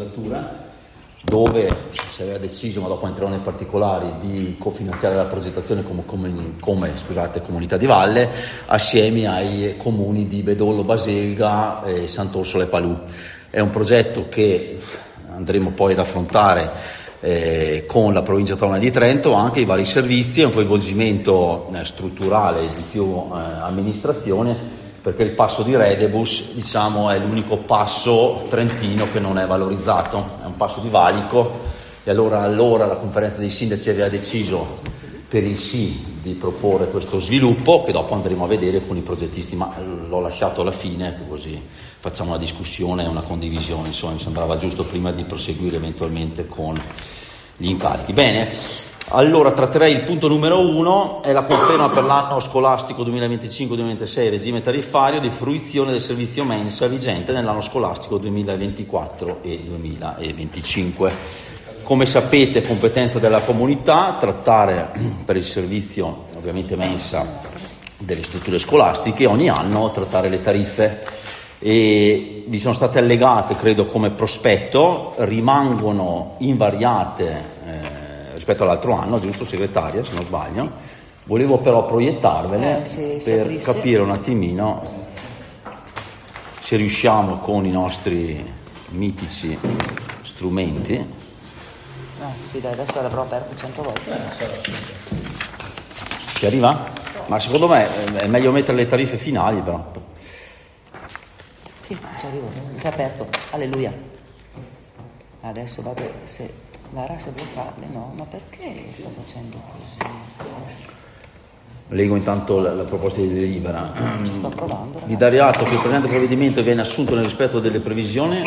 legislatura, dove si aveva deciso, ma dopo entrerò nei particolari, di cofinanziare la progettazione come comunità di valle assieme ai comuni di Bedollo, Baselga, Sant'Orsola e Palù. È un progetto che andremo poi ad affrontare con la provincia autonoma di Trento, anche i vari servizi, è un coinvolgimento strutturale di più amministrazione, perché il passo di Redebus, diciamo, è l'unico passo trentino che non è valorizzato, è un passo di valico, e allora la conferenza dei sindaci aveva deciso per il sì di proporre questo sviluppo, che dopo andremo a vedere con i progettisti, ma l'ho lasciato alla fine, così facciamo una discussione e una condivisione, insomma mi sembrava giusto prima di proseguire eventualmente con gli incarichi. Bene, allora tratterei il punto numero 1, è la conferma per l'anno scolastico 2025-2026 regime tariffario di fruizione del servizio mensa vigente nell'anno scolastico 2024 e 2025. Come sapete, è competenza della comunità trattare per il servizio ovviamente mensa delle strutture scolastiche, ogni anno trattare le tariffe, e vi sono state allegate, credo, come prospetto, rimangono invariate rispetto all'altro anno, giusto segretaria, se non sbaglio? Sì. Volevo però proiettarvele per capire un attimino se riusciamo con i nostri mitici strumenti. Sì, dai, adesso l'avrò aperto 100 volte. Ti arriva? Ma secondo me è meglio mettere le tariffe finali, però. Sì, ci arrivo, si è aperto, alleluia. Adesso vado, se Lara, se vuoi farle, no, ma perché sto facendo così? Leggo intanto la proposta di delibera. Ci sto provando, ragazzi. Di dare atto che il presente provvedimento viene assunto nel rispetto delle previsioni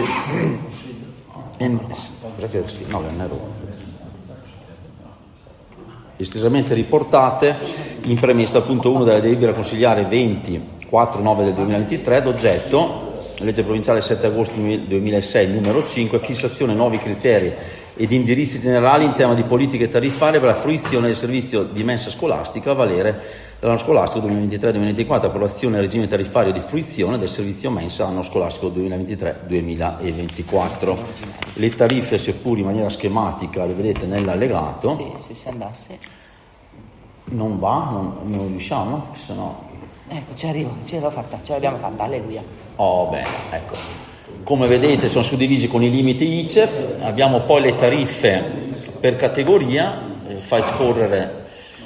estesamente riportate in premessa al punto 1 della delibera consigliare 20-4-9 del 2023, d'oggetto legge provinciale 7 agosto 2006 numero 5, fissazione nuovi criteri ed indirizzi generali in tema di politiche tariffarie per la fruizione del servizio di mensa scolastica a valere dall'anno scolastico 2023-2024, approvazione del regime tariffario di fruizione del servizio mensa anno scolastico 2023-2024. Le tariffe, seppur in maniera schematica, le vedete nell'allegato. Sì, se andasse. Non va? Non riusciamo? Se no... Ecco, ci arrivo, ce l'abbiamo fatta, alleluia. Oh, bene, ecco. Come vedete sono suddivisi con i limiti ICEF, abbiamo poi le tariffe per categoria, fai scorrere.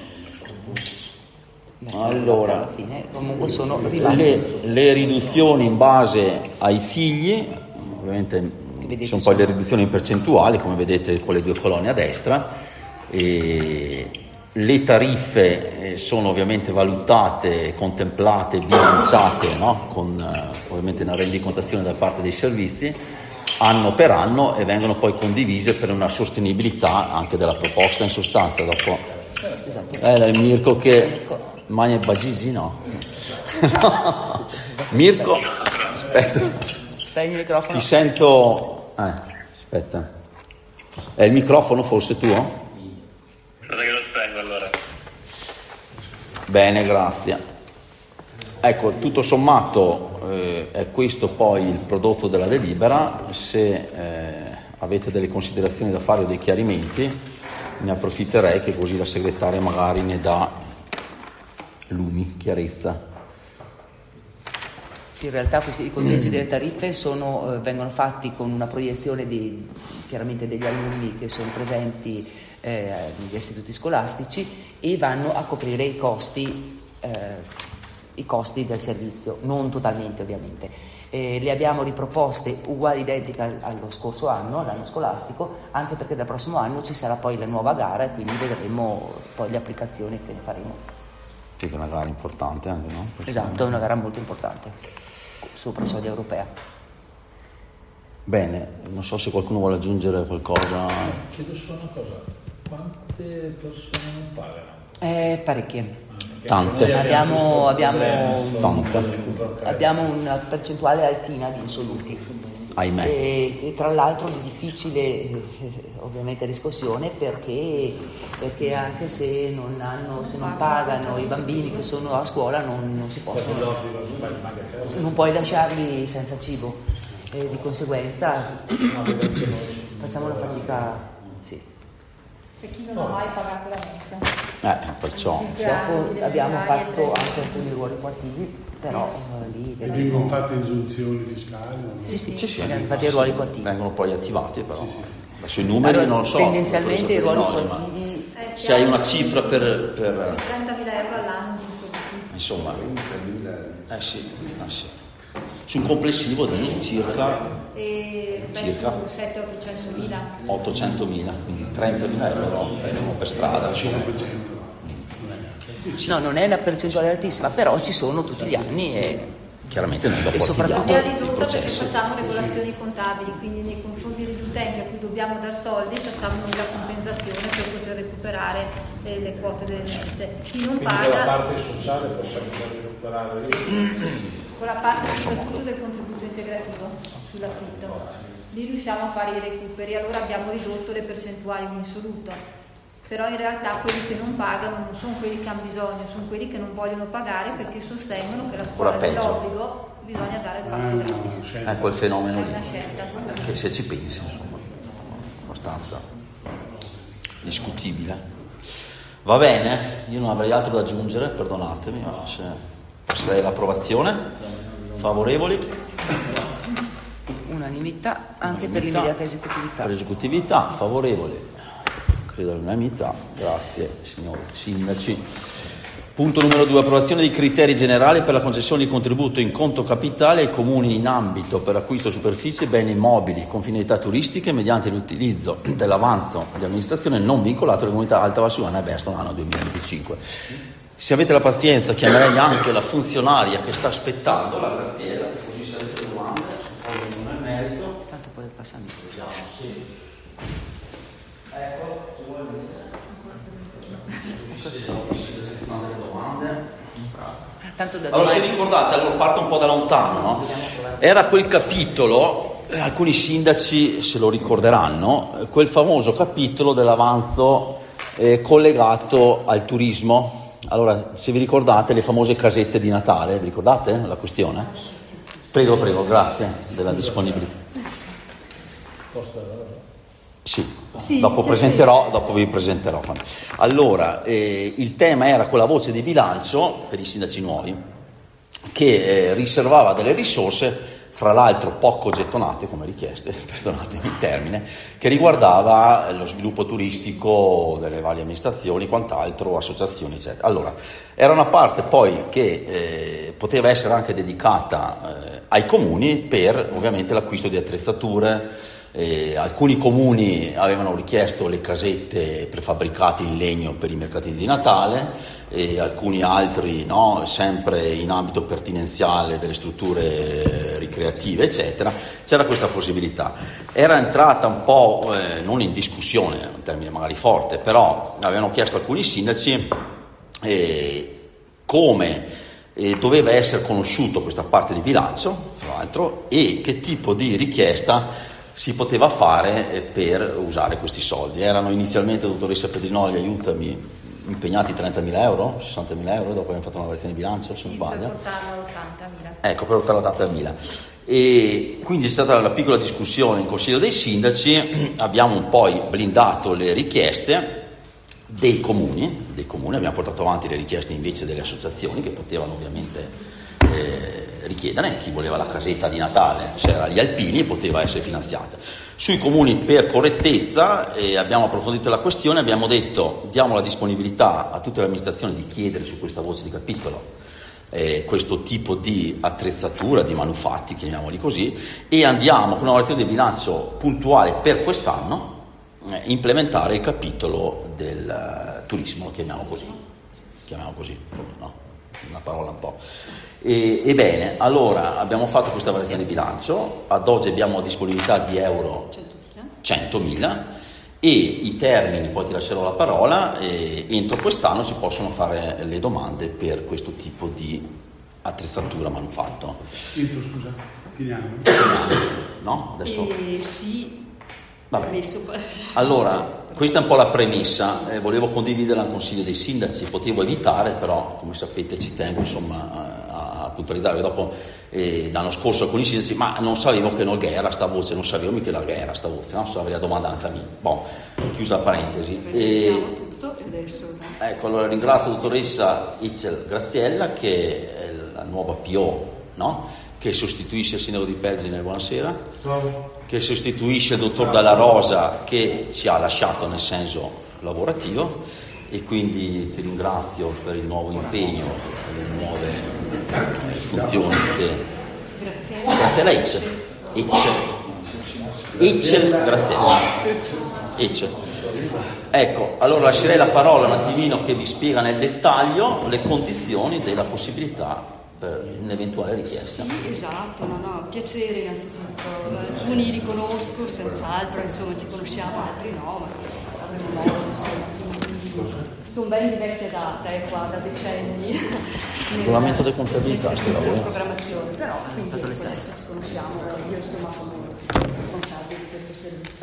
Allora, alla fine comunque sono rimaste le riduzioni in base ai figli, ovviamente sono poi le riduzioni in percentuali, come vedete con le due colonne a destra, e le tariffe sono ovviamente valutate, contemplate, bilanciate, no? Con ovviamente una rendicontazione da parte dei servizi anno per anno, e vengono poi condivise per una sostenibilità anche della proposta in sostanza. Dopo il Mirko che Magna Bagigi no. Mirko, aspetta. Spegni il microfono. Ti sento. Aspetta. È il microfono forse tuo? Guarda che lo spengo allora. Bene, grazie. Ecco, tutto sommato è questo poi il prodotto della delibera. Se avete delle considerazioni da fare o dei chiarimenti, ne approfitterei, che così la segretaria magari ne dà chiarezza. Sì, in realtà questi conteggi delle tariffe vengono fatti con una proiezione chiaramente degli alunni che sono presenti negli istituti scolastici, e vanno a coprire i costi del servizio, non totalmente ovviamente. Le abbiamo riproposte uguali, identiche allo scorso anno, all'anno scolastico, anche perché dal prossimo anno ci sarà poi la nuova gara, e quindi vedremo poi le applicazioni che ne faremo. Sì, che è una gara importante anche, no? Esatto, è una gara molto importante, sopra soglia europea. Bene, non so se qualcuno vuole aggiungere qualcosa. Chiedo solo una cosa, quante persone non pagano? Parecchie. Tante. Abbiamo una percentuale altina di insoluti. Ahimè. E tra l'altro di difficile ovviamente riscossione, perché anche se non pagano i bambini che sono a scuola non si possono, non puoi lasciarli senza cibo. e di conseguenza facciamo una fatica, sì. C'è chi non ha mai pagato la mensa. Perciò. Dopo abbiamo fatto anche alcuni ruoli coattivi, però lì E vengono fatte ingiunzioni fiscali? sì, abbiamo fatto i ruoli coattivi. Vengono poi attivati, però. Adesso i numeri non lo so. Tendenzialmente i ruoli coattivi. coattivi. Se hai una cifra per 30.000 euro all'anno, insomma, sì. Su un complessivo di circa su 700-800.000. 800.000, quindi 30.000 euro per strada. No, non è una percentuale altissima, però ci sono tutti gli anni e chiaramente noi dopo E soprattutto- attiviamo Abbiamo i ridotto perché processi. facciamo regolazioni contabili, quindi nei confronti degli utenti a cui dobbiamo dar soldi facciamo noi la compensazione per poter recuperare le quote delle mense. Chi non Quindi paga, la parte sociale possiamo recuperare lì. con la parte soprattutto del contributo integrativo sull'affitto, lì riusciamo a fare i recuperi, allora abbiamo ridotto le percentuali in assoluto. Però in realtà quelli che non pagano non sono quelli che hanno bisogno, sono quelli che non vogliono pagare perché sostengono che la scuola Ora peggio. dell'obbligo bisogna dare il pasto gratis. Quel fenomeno È lì, una scelta. che se ci pensi, insomma, abbastanza discutibile. Va bene, io non avrei altro da aggiungere, perdonatemi, ma se passerei all'approvazione. Favorevoli? unanimità anche per l'immediata esecutività. Per esecutività, favorevoli. Credo all'unanimità, grazie signori sindaci. Punto numero 2, approvazione dei criteri generali per la concessione di contributo in conto capitale ai comuni in ambito per acquisto superficie e beni immobili con finalità turistiche mediante l'utilizzo dell'avanzo di amministrazione non vincolato alle comunità Alta Valsugana e Beston anno 2025. Se avete la pazienza chiamerei anche la funzionaria che sta aspettando, la graziera, così se avete domande, poi non è merito. Tanto poi passiamo. Vediamo, sì. Ecco, se vuoi venire. Tanto da Allora, se domani. ricordate, allora parto un po' da lontano, no? Era quel capitolo, alcuni sindaci se lo ricorderanno, quel famoso capitolo dell'avanzo collegato al turismo. Allora, se vi ricordate le famose casette di Natale, vi ricordate la questione? Prego, grazie della disponibilità. Sì, dopo vi presenterò. Allora, il tema era quella voce di bilancio per i sindaci nuovi che riservava delle risorse, fra l'altro poco gettonate come richieste, perdonatemi il termine, che riguardava lo sviluppo turistico delle varie amministrazioni, quant'altro, associazioni, eccetera. Allora, era una parte poi che poteva essere anche dedicata ai comuni per ovviamente l'acquisto di attrezzature. Alcuni comuni avevano richiesto le casette prefabbricate in legno per i mercatini di Natale, alcuni altri no, sempre in ambito pertinenziale delle strutture ricreative eccetera. C'era questa possibilità, era entrata un po' non in discussione, un termine magari forte, però avevano chiesto alcuni sindaci come doveva essere conosciuto questa parte di bilancio, fra l'altro, e che tipo di richiesta si poteva fare per usare questi soldi. Erano inizialmente, dottoressa Pedrinoli, aiutami, impegnati 30.000 euro, 60.000 euro, dopo abbiamo fatto una variazione di bilancio, se non sbaglio. Per portarla a 80.000. Ecco, per portarla a 80.000. E quindi è stata una piccola discussione in Consiglio dei Sindaci, abbiamo un po' blindato le richieste dei comuni, abbiamo portato avanti le richieste invece delle associazioni che potevano ovviamente richiedere, chi voleva la casetta di Natale, se era agli Alpini, poteva essere finanziata. Sui comuni, per correttezza, abbiamo approfondito la questione, abbiamo detto diamo la disponibilità a tutte le amministrazioni di chiedere su questa voce di capitolo questo tipo di attrezzatura, di manufatti, chiamiamoli così, e andiamo con una variazione di bilancio puntuale per quest'anno implementare il capitolo del turismo, lo chiamiamo così, no? Una parola un po'. Ebbene, allora abbiamo fatto questa variazione di bilancio, ad oggi abbiamo disponibilità di euro 100.000 e i termini, poi ti lascerò la parola, entro quest'anno si possono fare le domande per questo tipo di attrezzatura manufatto. Scusa, finiamo. No? Adesso. Sì. Vabbè. Allora, questa è un po' la premessa, volevo condividerla al Consiglio dei Sindaci, potevo evitare, però come sapete ci tengo insomma a puntualizzare, dopo l'anno scorso alcuni sindaci, ma non sapevo che Noghera sta voce, non sapevo che Noghera sta voce, no? So, la domanda anche a me. Bon, chiusa la parentesi. Tutto e adesso, no? Ecco, allora ringrazio la dottoressa Itzel Graziella, che è la nuova PO, no? Che sostituisce il sindaco di Pergine, buonasera, che sostituisce il dottor Dalla Rosa, che ci ha lasciato nel senso lavorativo, e quindi ti ringrazio per il nuovo impegno e le nuove funzioni grazie a Itzel Graziella. Ecco, allora lascerei la parola un attimino che vi spiega nel dettaglio le condizioni della possibilità per un'eventuale richiesta. Sì, esatto, piacere innanzitutto. Alcuni li conosco senz'altro, insomma ci conosciamo, altri no, ma avremo modo, insomma, sono ben di vecchia data, qua da decenni. Regolamento di contabilità, programmazione, però quindi adesso ci conosciamo, io insomma come responsabile di questo servizio.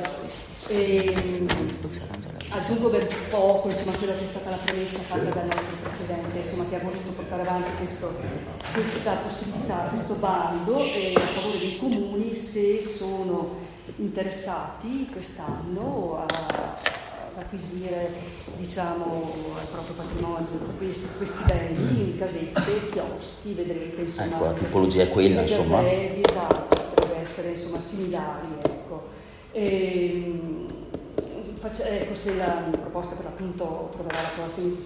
Aggiungo per poco, insomma, quella che è stata la premessa fatta dal nostro Presidente, insomma, che ha voluto portare avanti questa possibilità, questo bando a favore dei comuni se sono interessati quest'anno a acquisire, diciamo, al proprio patrimonio questi beni in casette, chioschi, vedrete, insomma. Ecco, la tipologia è quella, insomma. Esatto, potrebbe essere, insomma, similari, ecco. Se la proposta per l'appunto troverà l'approvazione,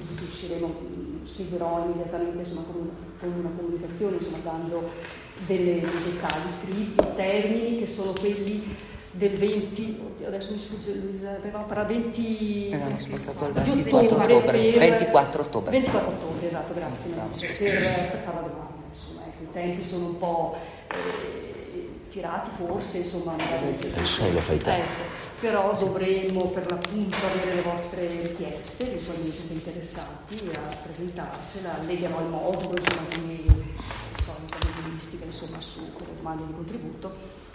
seguirò immediatamente, insomma, con una comunicazione, insomma, dando dei dettagli scritti, termini che sono quelli del 20, adesso mi sfugge Luisa, avevamo parlato 20 spostato al 24 ottobre. 24 ottobre, esatto, grazie, per fare la domanda, insomma, ecco, i tempi sono un po' tirati forse, insomma, lo fai te. Però dovremmo per l'appunto avere le vostre richieste, eventualmente se interessati a presentarcela, alleghiamo al modulo, insomma, quindi solita modulistica, insomma, su con le domande di contributo.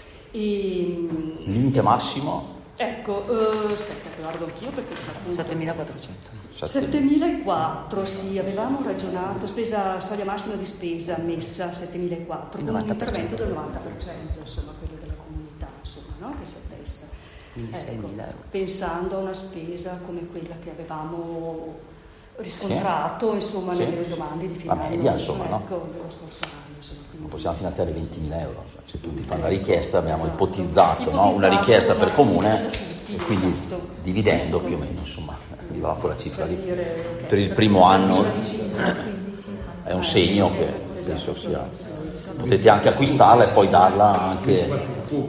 Limite massimo? Ecco, aspetta, guardo anch'io perché 7.400. 7.400, sì, avevamo ragionato, soglia massima di spesa messa 7.400, con un intervento del 90%, insomma, quello della comunità, insomma, no? Che si attesta. Quindi 6.000 euro. Pensando a una spesa come quella che avevamo riscontrato, insomma, nelle domande di finanza. La media, insomma, no? Dello scorso anno, insomma, Non possiamo finanziare 20.000 euro, se tutti fanno la richiesta, abbiamo ipotizzato, no? Una richiesta per comune, e quindi dividendo più o meno, insomma, arrivava con la cifra lì. Per il primo anno è un segno che penso sia. Potete anche acquistarla e poi darla anche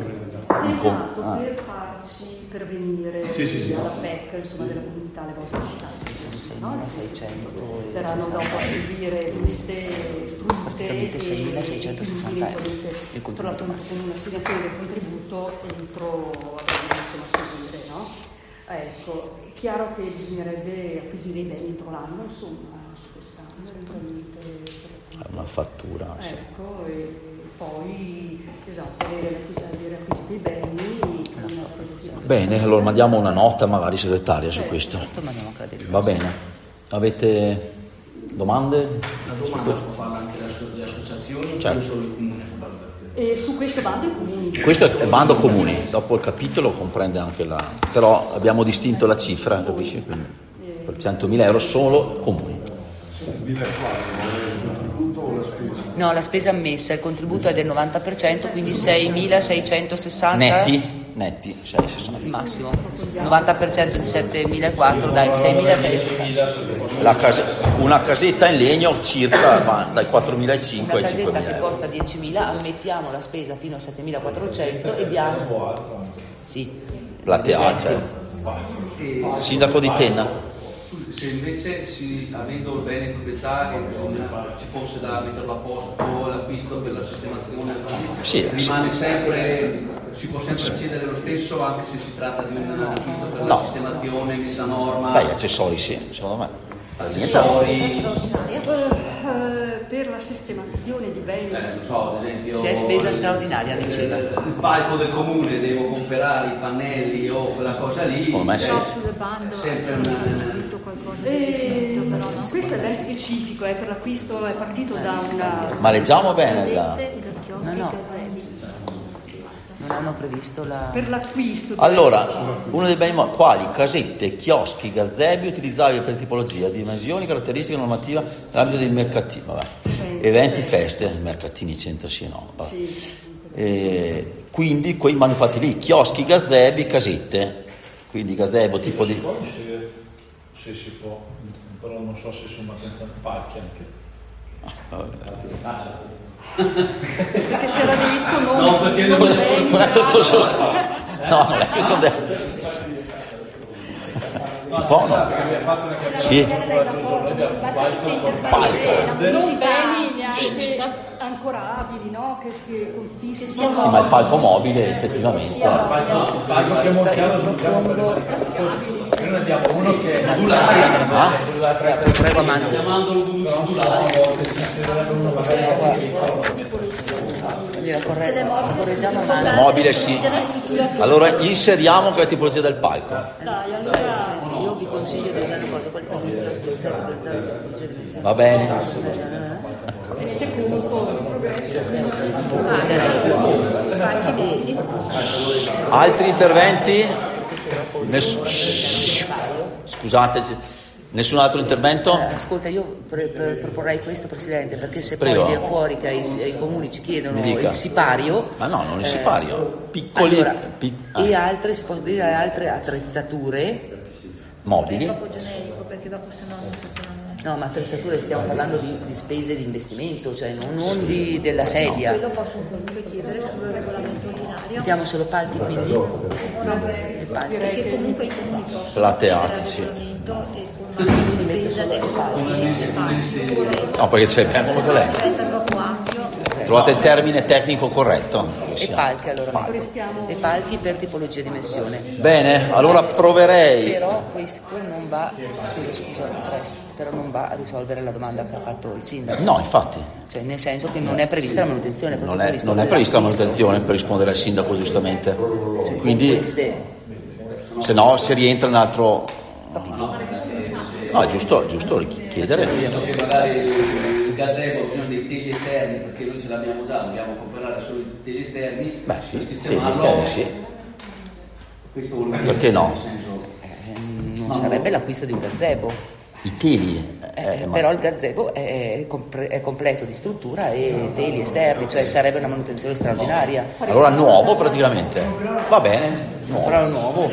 per farci pervenire alla PEC, insomma, della comunità, le vostre istanze, no? 6.600 verranno dopo a seguire queste frutte, praticamente 6.660 euro il contributo massimo, un'assegnazione del contributo entro insomma, a seguire, no? Ecco, è chiaro che bisognerebbe acquisire i beni entro l'anno, insomma, su quest'anno eventualmente una fattura, sì. Ecco, e poi avere acquisito i beni. Bene, allora mandiamo una nota magari segretaria su questo. Va bene. Avete domande? La domanda può farla anche le associazioni, certo. O solo il comune? E su questo bando i comuni. Questo è bando comuni, dopo il capitolo comprende anche la. Però abbiamo distinto la cifra, capisci? Quindi per 100.000 euro solo comuni. No, la spesa ammessa, il contributo è del 90%, quindi 6.660 netti 660. massimo. 90% di 7.400, dai, 6.660. Una casetta in legno circa va dai 4.500 Una ai 5.000 casetta che euro. costa 10.000, ammettiamo la spesa fino a 7.400 e diamo. Sì. Platea, cioè. Sindaco di Tenna. Se invece avendo il bene in proprietà e ci fosse da metterlo a posto l'acquisto per la sistemazione, rimane sempre, si può sempre accedere lo stesso anche se si tratta di un acquisto per la sistemazione, messa a norma. Beh, gli accessori sì, secondo me. accessori. Per la sistemazione di beni. Non so, ad esempio. Se è spesa straordinaria, diceva. Il palco del comune, devo comprare i pannelli o quella cosa lì. Secondo me sì. Però sulle bande Sempre c'è stato scritto qualcosa di definito, però no. Questo è ben specifico, per l'acquisto è partito da una. Ma leggiamo bene. Casette, chioschi, No. gazzetti. Non hanno previsto la... Per l'acquisto. Allora, uno dei beni quali casette, chioschi, gazebi utilizzabili per tipologia, dimensioni, caratteristiche, normativa nell'ambito dei mercatini, vabbè. Eventi, feste, mercatini, centro, sì, no. Vabbè. Quindi quei manufatti lì, chioschi, gazebi, casette, quindi gazebo tipo di... Se si può, però non so se sono abbastanza palchi anche. Perché si era detto No, perché non No, non è questione di... Si può, no? Sì. Basta che fa interparire la non modifica beni neanche ancorabili, no? Che confissi. Sì, ma il palco mobile effettivamente... Noi ne abbiamo uno che è Prego a mano. Correggiamo a mano. Mobile sì. Allora inseriamo che è la tipologia del palco. Io vi consiglio di usare cosa, quelle cose che ho scritto per Va bene. Altri interventi? Scusate, nessun altro intervento? Ascolta, io proporrei questo, Presidente, perché se Prego. poi viene fuori che i comuni ci chiedono Mi dica. il sipario, Ma no, non il sipario, piccoli allora, e altre, si può dire altre attrezzature. è mobili. troppo generico perché dopo se no non sappiamo. No, ma attrezzature stiamo parlando di spese di investimento, cioè non della sedia. Quello possono comunque chiedere sul regolamento ordinario. Mettiamo solo palchi, quindi Perché comunque i comuni possono Plateatici. chiedere regolamento e con una spesa del palco. No, perché c'è ben quello lei. Diventa troppo ampio. Trovate il termine tecnico corretto? e palchi allora metto. E palchi per tipologia e dimensione. Bene, allora proverei. Però questo non va, scusa, però non va a risolvere la domanda che ha fatto il sindaco. No, infatti. Cioè nel senso che non è prevista la manutenzione. Non è prevista la manutenzione per rispondere al sindaco giustamente. Quindi se no si rientra in un altro. No, è giusto chiedere. Penso che magari il gazebo ha bisogno dei teli esterni, perché noi ce l'abbiamo già, dobbiamo comprare solo i teli esterni. Beh sì, per sì, sistemarlo. sì. Questo vuol dire, Perché no? nel senso, non sarebbe l'acquisto di un gazebo. I teli. Però il gazebo è completo di struttura e teli esterni, cioè sarebbe una manutenzione straordinaria. Allora nuovo praticamente. Va bene. Nuovo. Però nuovo.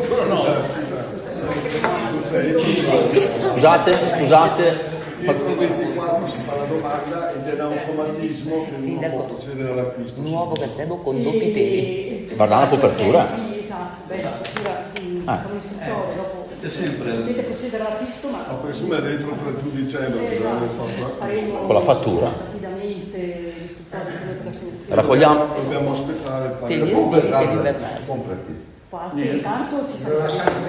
Scusate. Entro 24 si fa la domanda ed era un automatismo che non Sindaco, può procedere all'acquisto. un nuovo gazebo con doppi teli. Guarda la copertura. Esatto, la copertura sono istruttore, dopo c'è sempre potete procedere all'acquisto, ma Ma presume dentro il 31 dicembre che abbiamo fatto faremo Con la fattura. rapidamente l'istruttore per l'assegnazione. Raccogliamo. dobbiamo aspettare il Teli estivi, teli invernali. completi. Intanto ci faremo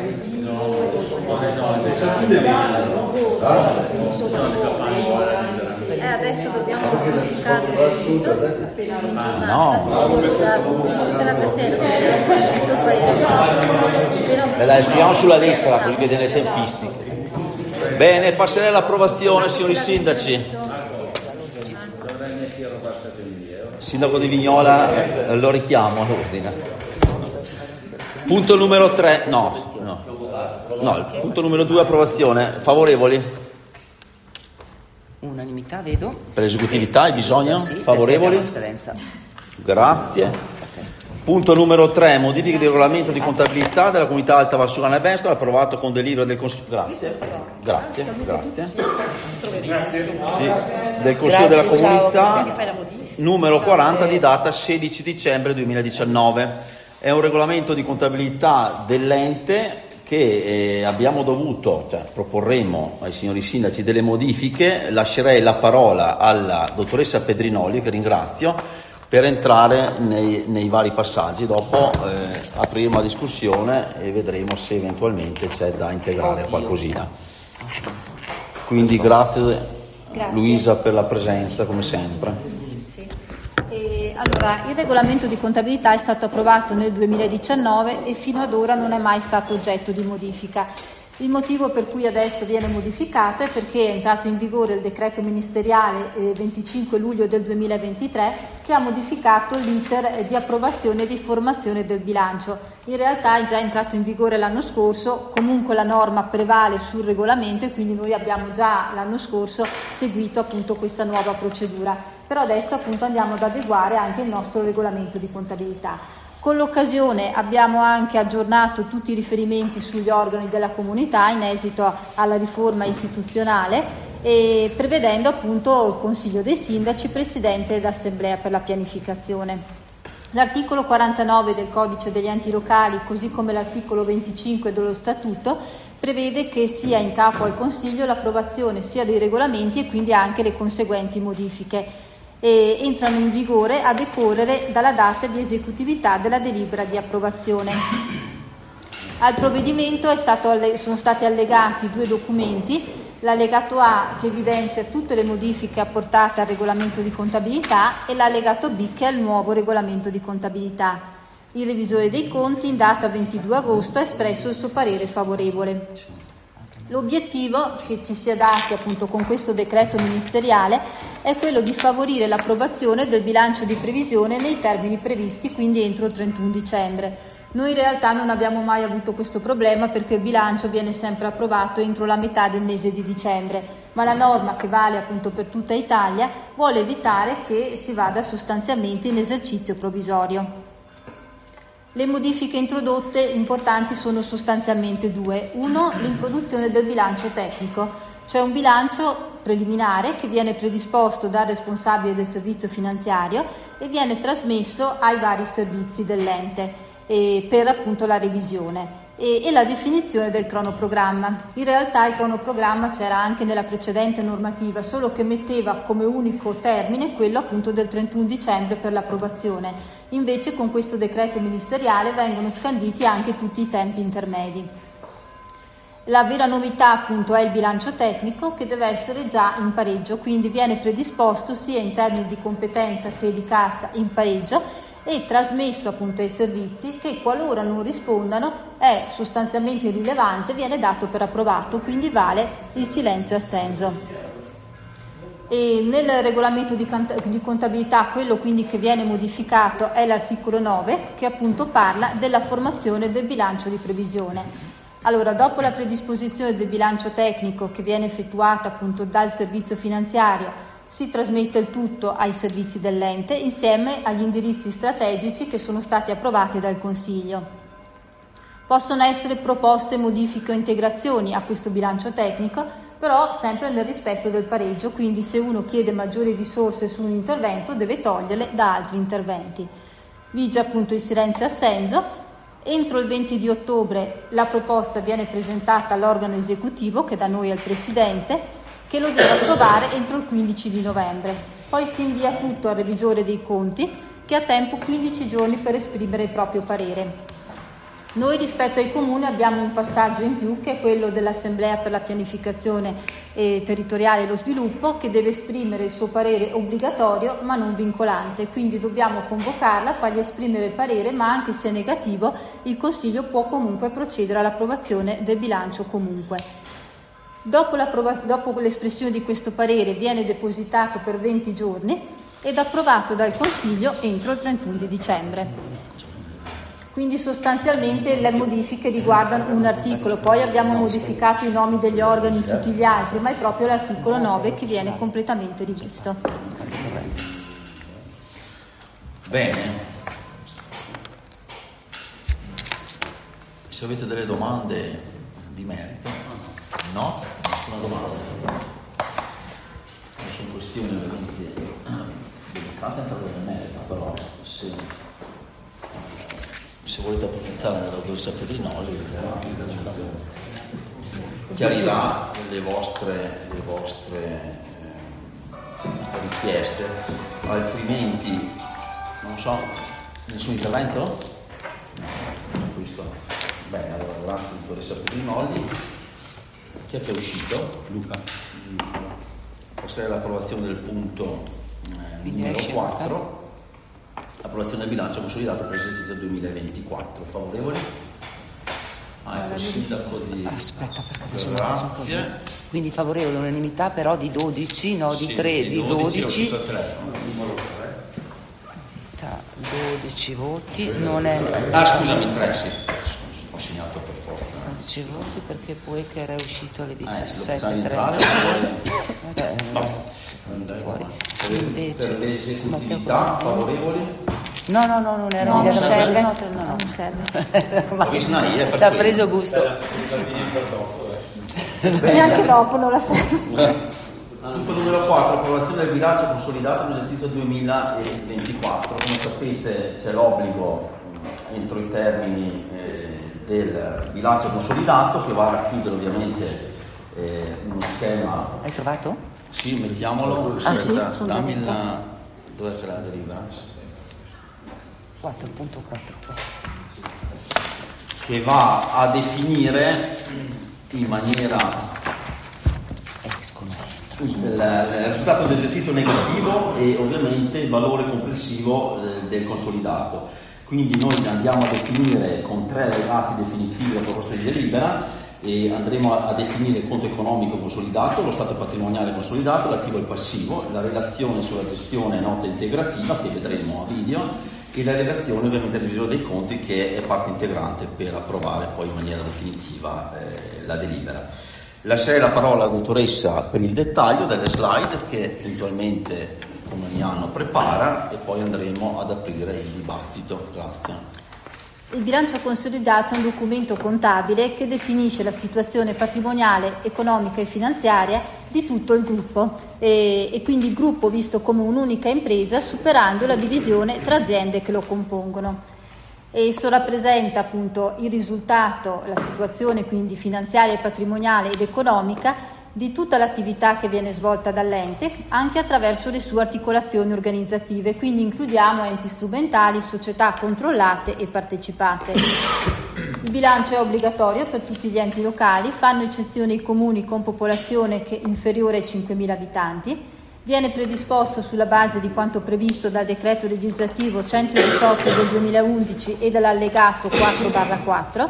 Adesso dobbiamo modificare il sito in giornata, No. la modifica la cartella, che si è uscito il parere. Dai, scriviamo sulla lettera così vede le tempistiche. Bene, passerei all'approvazione, signori sindaci. Sindaco di Vignola, lo richiamo all'ordine. Punto numero 3, no, il punto numero 2, approvazione. Favorevoli? Unanimità, vedo. Per esecutività hai bisogno? Sì, perché Favorevoli? abbiamo la scadenza. Grazie. Punto numero 3, modifiche di regolamento di contabilità della comunità Alta Valsugana e Vesto, approvato con delibera del Consiglio. Grazie. Sì, del Consiglio della Grazie, ciao. Comunità numero 40 di data 16 dicembre 2019. È un regolamento di contabilità dell'ente che abbiamo dovuto, proporremo ai signori sindaci delle modifiche. Lascerei la parola alla dottoressa Pedrinoli, che ringrazio, per entrare nei vari passaggi. Dopo apriremo la discussione e vedremo se eventualmente c'è da integrare qualcosina. Quindi grazie Luisa per la presenza come sempre. Sì. Allora, il regolamento di contabilità è stato approvato nel 2019 e fino ad ora non è mai stato oggetto di modifica. Il motivo per cui adesso viene modificato è perché è entrato in vigore il decreto ministeriale 25 luglio del 2023 che ha modificato l'iter di approvazione e di formazione del bilancio. In realtà è già entrato in vigore l'anno scorso, comunque la norma prevale sul regolamento e quindi noi abbiamo già l'anno scorso seguito appunto questa nuova procedura. Però adesso appunto andiamo ad adeguare anche il nostro regolamento di contabilità. Con l'occasione abbiamo anche aggiornato tutti i riferimenti sugli organi della comunità in esito alla riforma istituzionale e prevedendo appunto il Consiglio dei Sindaci, Presidente ed Assemblea per la pianificazione. L'articolo 49 del Codice degli Enti Locali, così come l'articolo 25 dello Statuto, prevede che sia in capo al Consiglio l'approvazione sia dei regolamenti e quindi anche le conseguenti modifiche. E entrano in vigore a decorrere dalla data di esecutività della delibera di approvazione. Al provvedimento sono stati allegati 2 documenti, l'allegato A che evidenzia tutte le modifiche apportate al regolamento di contabilità e l'allegato B che è il nuovo regolamento di contabilità. Il revisore dei conti in data 22 agosto ha espresso il suo parere favorevole. L'obiettivo che ci si è dati appunto con questo decreto ministeriale è quello di favorire l'approvazione del bilancio di previsione nei termini previsti, quindi entro il 31 dicembre. Noi in realtà non abbiamo mai avuto questo problema perché il bilancio viene sempre approvato entro la metà del mese di dicembre, ma la norma che vale appunto per tutta Italia vuole evitare che si vada sostanzialmente in esercizio provvisorio. Le modifiche introdotte importanti sono sostanzialmente 2. Uno, l'introduzione del bilancio tecnico, cioè un bilancio preliminare che viene predisposto dal responsabile del servizio finanziario e viene trasmesso ai vari servizi dell'ente per appunto la revisione e la definizione del cronoprogramma. In realtà il cronoprogramma c'era anche nella precedente normativa, solo che metteva come unico termine quello appunto del 31 dicembre per l'approvazione. Invece con questo decreto ministeriale vengono scanditi anche tutti i tempi intermedi. La vera novità appunto è il bilancio tecnico che deve essere già in pareggio, quindi viene predisposto sia in termini di competenza che di cassa in pareggio e trasmesso appunto ai servizi che qualora non rispondano è sostanzialmente irrilevante, viene dato per approvato, quindi vale il silenzio assenso. E nel regolamento di contabilità quello quindi che viene modificato è l'articolo 9 che appunto parla della formazione del bilancio di previsione. Allora, dopo la predisposizione del bilancio tecnico che viene effettuata appunto dal servizio finanziario, si trasmette il tutto ai servizi dell'ente insieme agli indirizzi strategici che sono stati approvati dal Consiglio. Possono essere proposte modifiche o integrazioni a questo bilancio tecnico, però sempre nel rispetto del pareggio, quindi se uno chiede maggiori risorse su un intervento deve toglierle da altri interventi. Vige appunto il silenzio assenso. Entro il 20 di ottobre la proposta viene presentata all'organo esecutivo, che da noi è il Presidente, che lo deve approvare entro il 15 di novembre. Poi si invia tutto al revisore dei conti, che ha tempo 15 giorni per esprimere il proprio parere. Noi rispetto ai comuni abbiamo un passaggio in più che è quello dell'Assemblea per la pianificazione territoriale e lo sviluppo, che deve esprimere il suo parere obbligatorio ma non vincolante, quindi dobbiamo convocarla, fargli esprimere il parere, ma anche se è negativo il Consiglio può comunque procedere all'approvazione del bilancio comunque. Dopo l'espressione di questo parere viene depositato per 20 giorni ed approvato dal Consiglio entro il 31 di dicembre. Quindi sostanzialmente le modifiche riguardano un articolo, poi abbiamo modificato i nomi degli organi in tutti gli altri, ma è proprio l'articolo 9 che viene completamente rivisto. Bene. Se avete delle domande di merito, no? Nessuna domanda. Sono questioni ovviamente delicate entrare nel merito, però se volete approfittare della dottoressa Pedrinoli chiarirà le vostre richieste, altrimenti non so, nessun intervento? No, questo. Bene, allora ringrazio la dottoressa Pedrinoli Chi è che è uscito? Luca. Passerei all'approvazione del punto numero 4. Approvazione del bilancio consolidato per l'esercizio 2024. Favorevoli? Ecco, sindaco di... Aspetta, perché adesso mi faccio così. Quindi favorevole unanimità però di 12, no di 3, di 12. 12 voti, non è... scusami, 3 sì. Ho segnato per forza. 12 voti perché poi che era uscito alle 17:30. Fuori. Per l'esecutività, favorevoli? No, non era non serve. No. Non serve. Ma ci ha preso gusto. Neanche dopo non la serve. Punto numero 4, approvazione del bilancio consolidato dell'esercizio 2024. Come sapete c'è l'obbligo entro i termini del bilancio consolidato che va a racchiudere ovviamente uno schema. Hai trovato? Sì, mettiamolo. Sì, dammi la... Dov'è che la delibera? 4.4 che va a definire in maniera il risultato dell'esercizio negativo e ovviamente il valore complessivo del consolidato. Quindi noi andiamo a definire con 3 allegati definitivi la proposta di delibera e andremo a definire il conto economico consolidato, lo stato patrimoniale consolidato, l'attivo e il passivo, la relazione sulla gestione nota integrativa che vedremo a video e la relazione ovviamente del revisore dei conti che è parte integrante per approvare poi in maniera definitiva la delibera. Lascerei la parola alla dottoressa per il dettaglio delle slide che eventualmente come ogni anno prepara e poi andremo ad aprire il dibattito. Grazie. Il bilancio consolidato è un documento contabile che definisce la situazione patrimoniale, economica e finanziaria di tutto il gruppo e quindi il gruppo visto come un'unica impresa superando la divisione tra aziende che lo compongono. Esso rappresenta appunto il risultato, la situazione quindi finanziaria, patrimoniale ed economica di tutta l'attività che viene svolta dall'ente, anche attraverso le sue articolazioni organizzative, quindi includiamo enti strumentali, società controllate e partecipate. Il bilancio è obbligatorio per tutti gli enti locali, fanno eccezione i comuni con popolazione che inferiore ai 5.000 abitanti, viene predisposto sulla base di quanto previsto dal decreto legislativo 118 del 2011 e dall'allegato 4/4,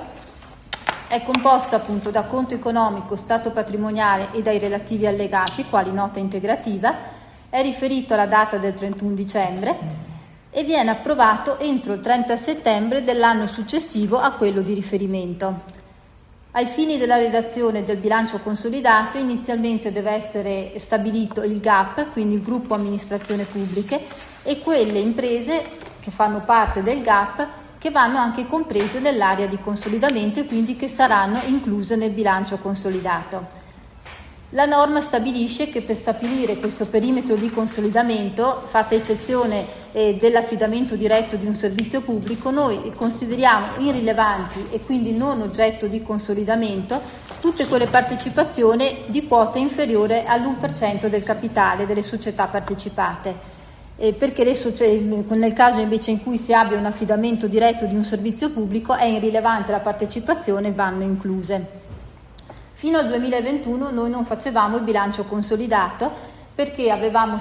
è composto appunto da conto economico, stato patrimoniale e dai relativi allegati, quali nota integrativa, è riferito alla data del 31 dicembre e viene approvato entro il 30 settembre dell'anno successivo a quello di riferimento. Ai fini della redazione del bilancio consolidato inizialmente deve essere stabilito il GAP, quindi il gruppo amministrazione pubbliche, e quelle imprese che fanno parte del GAP che vanno anche comprese nell'area di consolidamento e quindi che saranno incluse nel bilancio consolidato. La norma stabilisce che per stabilire questo perimetro di consolidamento, fatta eccezione dell'affidamento diretto di un servizio pubblico, noi consideriamo irrilevanti e quindi non oggetto di consolidamento tutte quelle partecipazioni di quota inferiore all'1% del capitale delle società partecipate. Perché nel caso invece in cui si abbia un affidamento diretto di un servizio pubblico è irrilevante la partecipazione, vanno incluse. Fino al 2021 noi non facevamo il bilancio consolidato perché abbiamo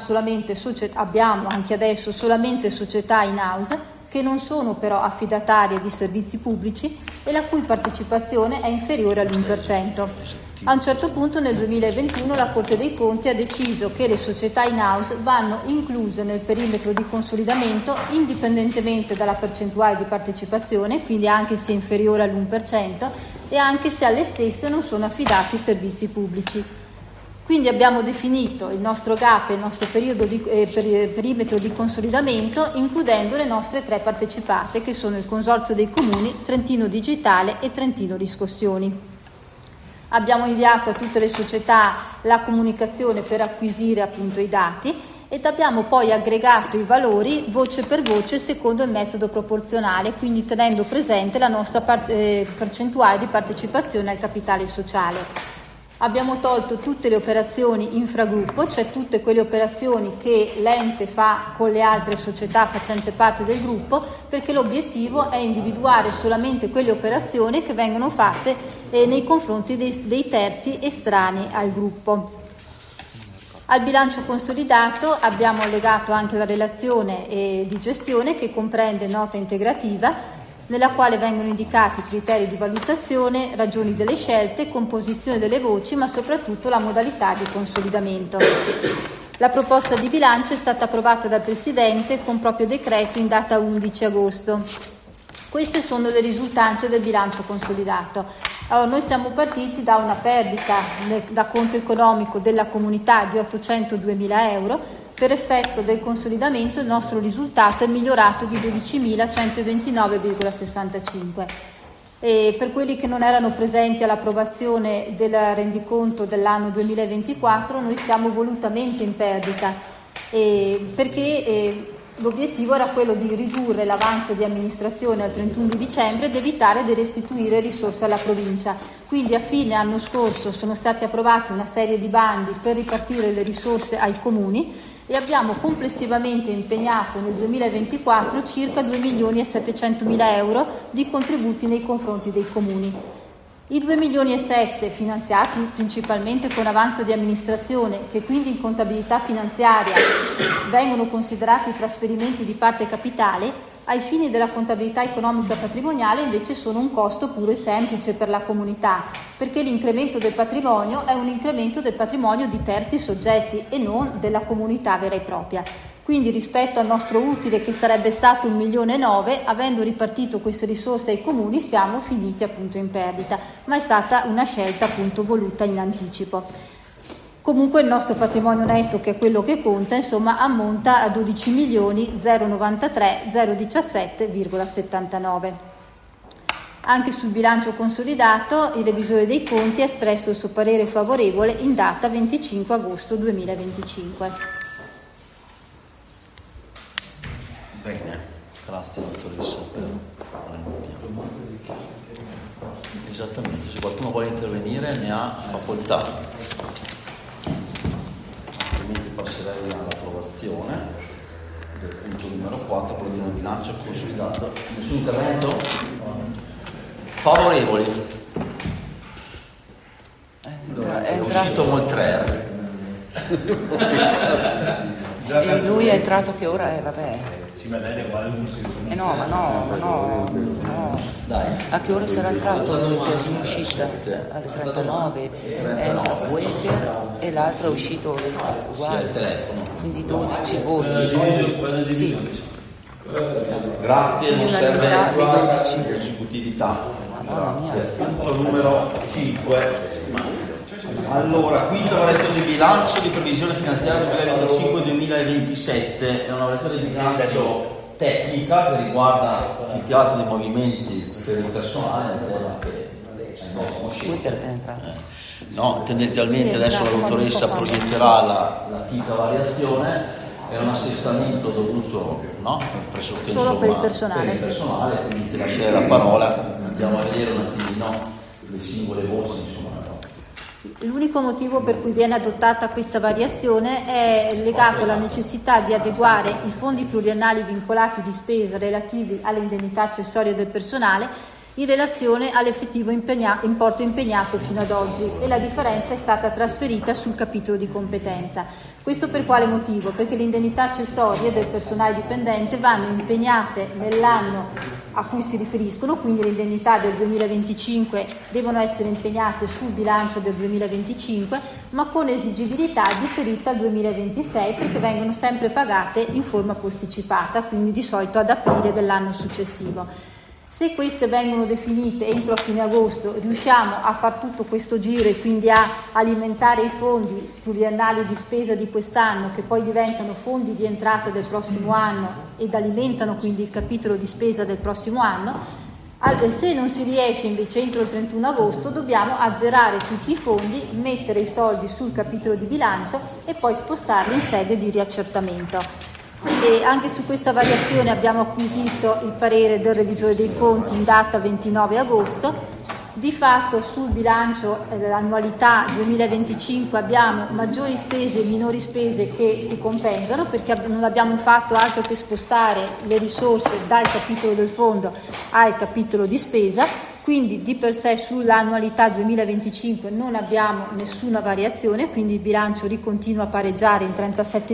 anche adesso solamente società in house che non sono però affidatarie di servizi pubblici e la cui partecipazione è inferiore all'1%. A un certo punto nel 2021 la Corte dei Conti ha deciso che le società in house vanno incluse nel perimetro di consolidamento indipendentemente dalla percentuale di partecipazione, quindi anche se inferiore all'1% e anche se alle stesse non sono affidati servizi pubblici. Quindi abbiamo definito il nostro GAP e il nostro perimetro di consolidamento includendo le nostre 3 partecipate che sono il Consorzio dei Comuni, Trentino Digitale e Trentino Riscossioni. Abbiamo inviato a tutte le società la comunicazione per acquisire appunto i dati ed abbiamo poi aggregato i valori voce per voce secondo il metodo proporzionale, quindi tenendo presente la nostra percentuale di partecipazione al capitale sociale. Abbiamo tolto tutte le operazioni infragruppo, cioè tutte quelle operazioni che l'ente fa con le altre società facenti parte del gruppo, perché l'obiettivo è individuare solamente quelle operazioni che vengono fatte nei confronti dei terzi estranei al gruppo. Al bilancio consolidato abbiamo allegato anche la relazione di gestione che comprende nota integrativa, nella quale vengono indicati criteri di valutazione, ragioni delle scelte, composizione delle voci, ma soprattutto la modalità di consolidamento. La proposta di bilancio è stata approvata dal Presidente con proprio decreto in data 11 agosto. Queste sono le risultanze del bilancio consolidato. Allora, noi siamo partiti da una perdita da conto economico della comunità di 802.000 euro. Per effetto del consolidamento il nostro risultato è migliorato di 12.129,65. E per quelli che non erano presenti all'approvazione del rendiconto dell'anno 2024, noi siamo volutamente in perdita perché l'obiettivo era quello di ridurre l'avanzo di amministrazione al 31 di dicembre ed evitare di restituire risorse alla provincia. Quindi a fine anno scorso sono stati approvati una serie di bandi per ripartire le risorse ai comuni e abbiamo complessivamente impegnato nel 2024 circa 2.700.000 euro di contributi nei confronti dei comuni. I 2,7 milioni finanziati principalmente con avanzo di amministrazione, che quindi in contabilità finanziaria vengono considerati trasferimenti di parte capitale, ai fini della contabilità economica patrimoniale invece sono un costo puro e semplice per la comunità, perché l'incremento del patrimonio è un incremento del patrimonio di terzi soggetti e non della comunità vera e propria. Quindi rispetto al nostro utile, che sarebbe stato 1,9 milioni, avendo ripartito queste risorse ai comuni siamo finiti appunto in perdita, ma è stata una scelta appunto voluta in anticipo. Comunque il nostro patrimonio netto, che è quello che conta, insomma, ammonta a 12.093.017,79. Anche sul bilancio consolidato il revisore dei conti ha espresso il suo parere favorevole in data 25 agosto 2025. Bene, grazie dottoressa per esattamente, se qualcuno vuole intervenire ne ha facoltà. Passerei all'approvazione del punto numero 4, quello del bilancio consolidato. Nessun intervento? Favorevoli? È uscito Moltrer. E lui è entrato che ora è, vabbè. No. Dai. A che ora sarà entrato lui che siamo uscita? Alle 39. Entra Weger e l'altro è uscito uguale. Quindi 12 voti. Sì. Grazie, non serve esecutività. Grazie. Punto numero 5. Allora, quinta variazione di bilancio di previsione finanziaria 2025-2027, è una variazione di bilancio tecnica che riguarda più che altro i movimenti per il personale, un tema che no, tendenzialmente adesso la dottoressa proietterà la quinta variazione, è un assestamento dovuto, no? Pressoché solo per il personale, quindi ti lascerei la parola, andiamo a vedere un attimino le singole voci, insomma. L'unico motivo per cui viene adottata questa variazione è legato alla necessità di adeguare i fondi pluriannali vincolati di spesa relativi alle indennità accessorie del personale in relazione all'effettivo importo impegnato fino ad oggi, e la differenza è stata trasferita sul capitolo di competenza. Questo per quale motivo? Perché le indennità accessorie del personale dipendente vanno impegnate nell'anno a cui si riferiscono, quindi le indennità del 2025 devono essere impegnate sul bilancio del 2025, ma con esigibilità differita al 2026, perché vengono sempre pagate in forma posticipata, quindi di solito ad aprile dell'anno successivo. Se queste vengono definite entro fine agosto, riusciamo a far tutto questo giro e quindi a alimentare i fondi pluriannali di spesa di quest'anno, che poi diventano fondi di entrata del prossimo anno ed alimentano quindi il capitolo di spesa del prossimo anno. Se non si riesce invece entro il 31 agosto, dobbiamo azzerare tutti i fondi, mettere i soldi sul capitolo di bilancio e poi spostarli in sede di riaccertamento. E anche su questa variazione abbiamo acquisito il parere del revisore dei conti in data 29 agosto Di fatto sul bilancio dell'annualità 2025 abbiamo maggiori spese e minori spese che si compensano, perché non abbiamo fatto altro che spostare le risorse dal capitolo del fondo al capitolo di spesa, quindi di per sé sull'annualità 2025 non abbiamo nessuna variazione, quindi il bilancio ricontinua a pareggiare in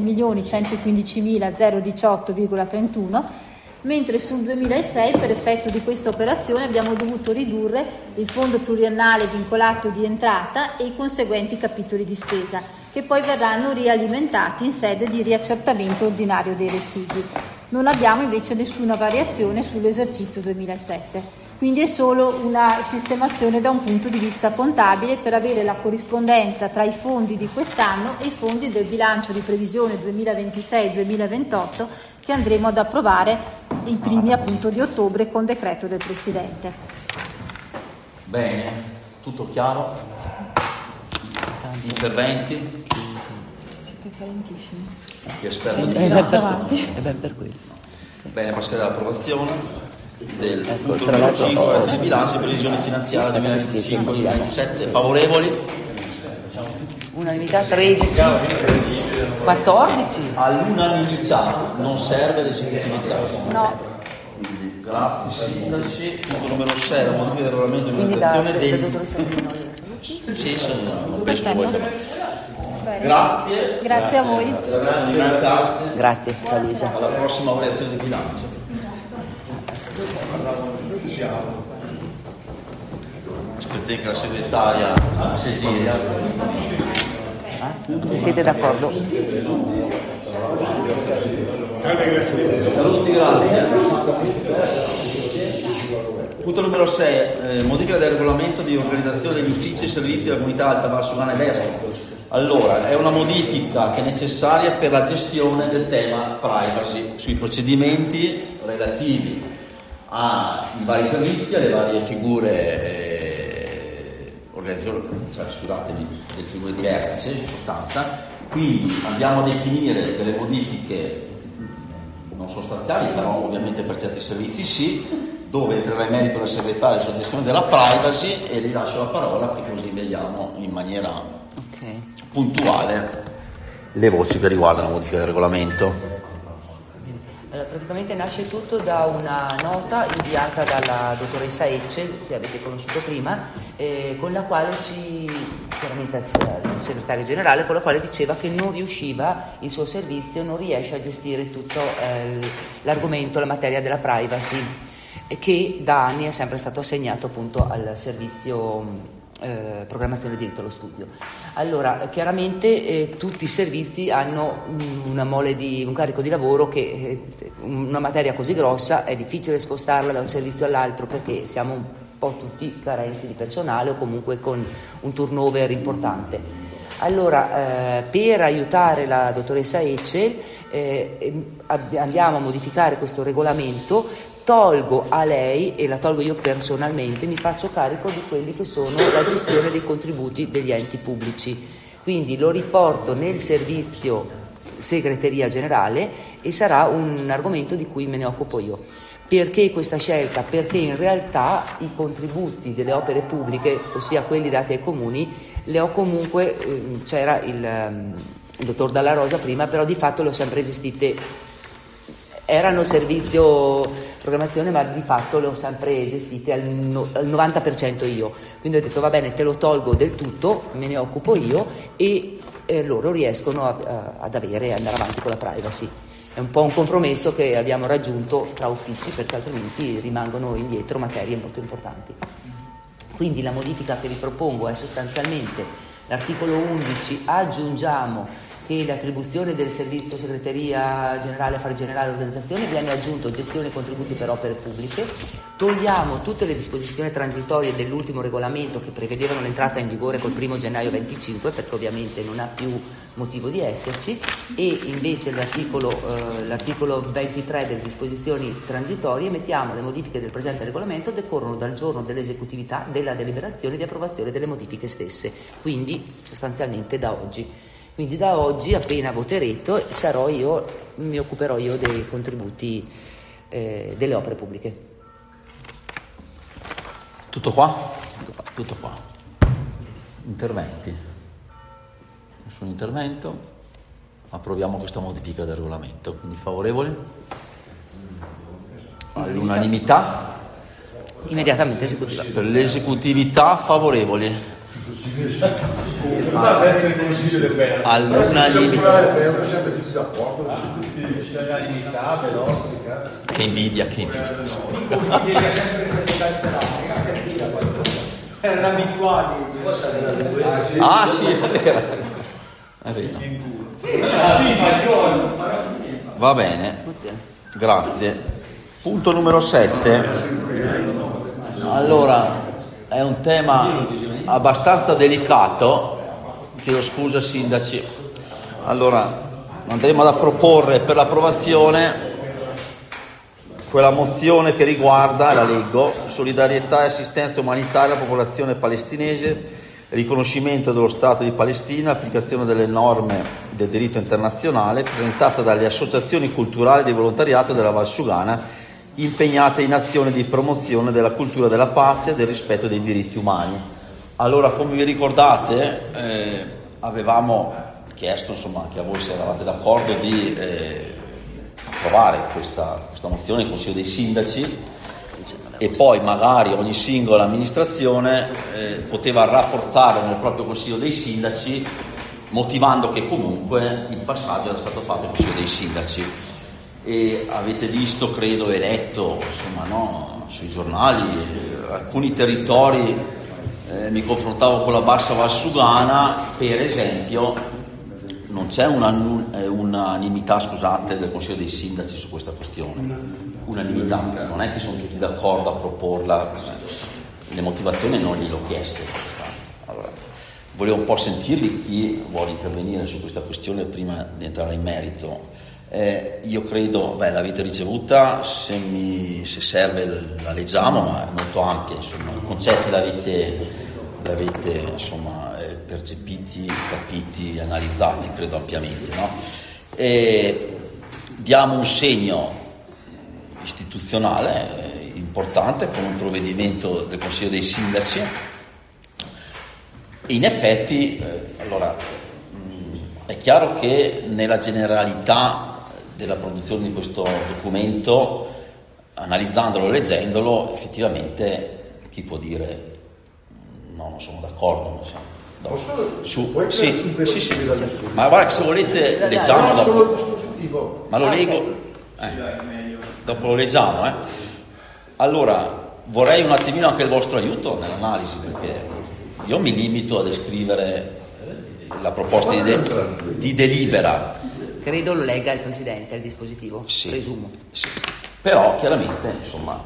37.115.018,31, mentre sul 2006 per effetto di questa operazione abbiamo dovuto ridurre il fondo pluriennale vincolato di entrata e i conseguenti capitoli di spesa, che poi verranno rialimentati in sede di riaccertamento ordinario dei residui. Non abbiamo invece nessuna variazione sull'esercizio 2007. Quindi è solo una sistemazione da un punto di vista contabile per avere la corrispondenza tra i fondi di quest'anno e i fondi del bilancio di previsione 2026-2028 che andremo ad approvare i primi appunto di ottobre con decreto del Presidente. Bene, tutto chiaro? Interventi? Chi è esperto? Per quello. Bene, passerei all'approvazione del punto numero 5, di bilancio e previsioni finanziarie 2025-2027. Favorevoli? Unanimità 13, 14. All'unanimità non serve l'esecutività. No. Quindi, grazie sindaci. Punto numero 6, la modifica del regolamento di Quindi organizzazione da dei... dottoressa Sì, non penso che vuoi fare. Bene. Grazie. Grazie a voi. Grazie, ciao Luisa. Alla prossima variazione di bilancio. Aspettate che la segretaria si gira. Se siete d'accordo. Saluti, grazie. Punto numero 6, modifica del regolamento di organizzazione degli uffici e servizi della comunità Alta Valsugana e Vesto. Allora, è una modifica che è necessaria per la gestione del tema privacy sui procedimenti relativi ai vari servizi, alle varie figure delle figure di vertice in sostanza. Quindi andiamo a definire delle modifiche non sostanziali, però ovviamente per certi servizi sì, dove entrerà in merito la segretaria sulla gestione della privacy e le lascio la parola, che così vediamo in maniera puntuale le voci che riguardano la modifica del regolamento. Allora, praticamente nasce tutto da una nota inviata dalla dottoressa Ecce, che avete conosciuto prima, con la quale chiaramente il segretario generale, con la quale diceva che non riusciva, il suo servizio non riesce a gestire tutto l'argomento, la materia della privacy, che da anni è sempre stato assegnato appunto al servizio programmazione e diritto allo studio. Allora, chiaramente tutti i servizi hanno un carico di lavoro che una materia così grossa è difficile spostarla da un servizio all'altro, perché siamo un po' tutti carenti di personale o comunque con un turnover importante. Allora, per aiutare la dottoressa Ecce andiamo a modificare questo regolamento. Tolgo a lei, e la tolgo io personalmente, mi faccio carico di quelli che sono la gestione dei contributi degli enti pubblici. Quindi lo riporto nel servizio segreteria generale e sarà un argomento di cui me ne occupo io. Perché questa scelta? Perché in realtà i contributi delle opere pubbliche, ossia quelli dati ai comuni, le ho comunque, c'era il dottor Dalla Rosa prima, però di fatto le ho sempre gestite. Erano servizio programmazione, ma di fatto le ho sempre gestite al 90% io. Quindi ho detto va bene, te lo tolgo del tutto, me ne occupo io e loro riescono ad andare avanti con la privacy. È un po' un compromesso che abbiamo raggiunto tra uffici, perché altrimenti rimangono indietro materie molto importanti. Quindi la modifica che vi propongo è sostanzialmente l'articolo 11, aggiungiamo che l'attribuzione del servizio segreteria generale, affari generali e organizzazione viene aggiunto gestione e contributi per opere pubbliche, togliamo tutte le disposizioni transitorie dell'ultimo regolamento che prevedevano l'entrata in vigore col 1 gennaio 25, perché ovviamente non ha più motivo di esserci, e invece l'articolo 23 delle disposizioni transitorie mettiamo le modifiche del presente regolamento decorrono dal giorno dell'esecutività della deliberazione di approvazione delle modifiche stesse, quindi sostanzialmente da oggi. Quindi da oggi, appena voterete, mi occuperò io dei contributi delle opere pubbliche. Tutto qua? Tutto qua. Interventi? Nessun intervento? Approviamo questa modifica del regolamento. Quindi favorevoli? All'unanimità? Immediatamente esecutiva. Per l'esecutività favorevoli? Dovrebbe essere il consiglio del bene. All'unanimità. L'unanimità, veloce. Che invidia, che invidia. Erano abituati. Ah sì, è vero. È vero. Va bene, grazie. Punto numero 7. Allora, è un tema abbastanza delicato. Chiedo scusa sindaci. Allora, andremo ad proporre per l'approvazione quella mozione che riguarda, la leggo, solidarietà e assistenza umanitaria alla popolazione palestinese, riconoscimento dello Stato di Palestina, applicazione delle norme del diritto internazionale, presentata dalle associazioni culturali di volontariato della Valsugana, impegnate in azione di promozione della cultura della pace e del rispetto dei diritti umani. Allora, come vi ricordate, avevamo chiesto, insomma, anche a voi se eravate d'accordo di approvare questa mozione in Consiglio dei Sindaci, e poi magari ogni singola amministrazione poteva rafforzare nel proprio Consiglio dei Sindaci, motivando che comunque il passaggio era stato fatto in Consiglio dei Sindaci. E avete visto, credo, e letto, insomma, no, sui giornali, alcuni territori, mi confrontavo con la Bassa Valsugana, per esempio, non c'è unanimità, scusate, del Consiglio dei Sindaci su questa questione. Unanimità, non è che sono tutti d'accordo a proporla, le motivazioni non gliele ho chieste. Allora, volevo un po' sentirvi chi vuole intervenire su questa questione prima di entrare in merito. Io credo, l'avete ricevuta, se serve la leggiamo, ma è molto ampia, insomma, i concetti l'avete insomma percepiti, capiti, analizzati, credo ampiamente, no? Diamo un segno istituzionale importante con un provvedimento del Consiglio dei Sindaci. In effetti, allora, è chiaro che nella generalità della produzione di questo documento, analizzandolo e leggendolo, effettivamente chi può dire no, non sono d'accordo, non so. Sì, ma guarda che se volete leggiamo dopo. Ma lo leggo, dopo lo leggiamo. Allora, vorrei un attimino anche il vostro aiuto nell'analisi, perché io mi limito a descrivere la proposta di delibera. Credo lo legga il Presidente al dispositivo, sì, presumo. Sì. Però chiaramente, insomma,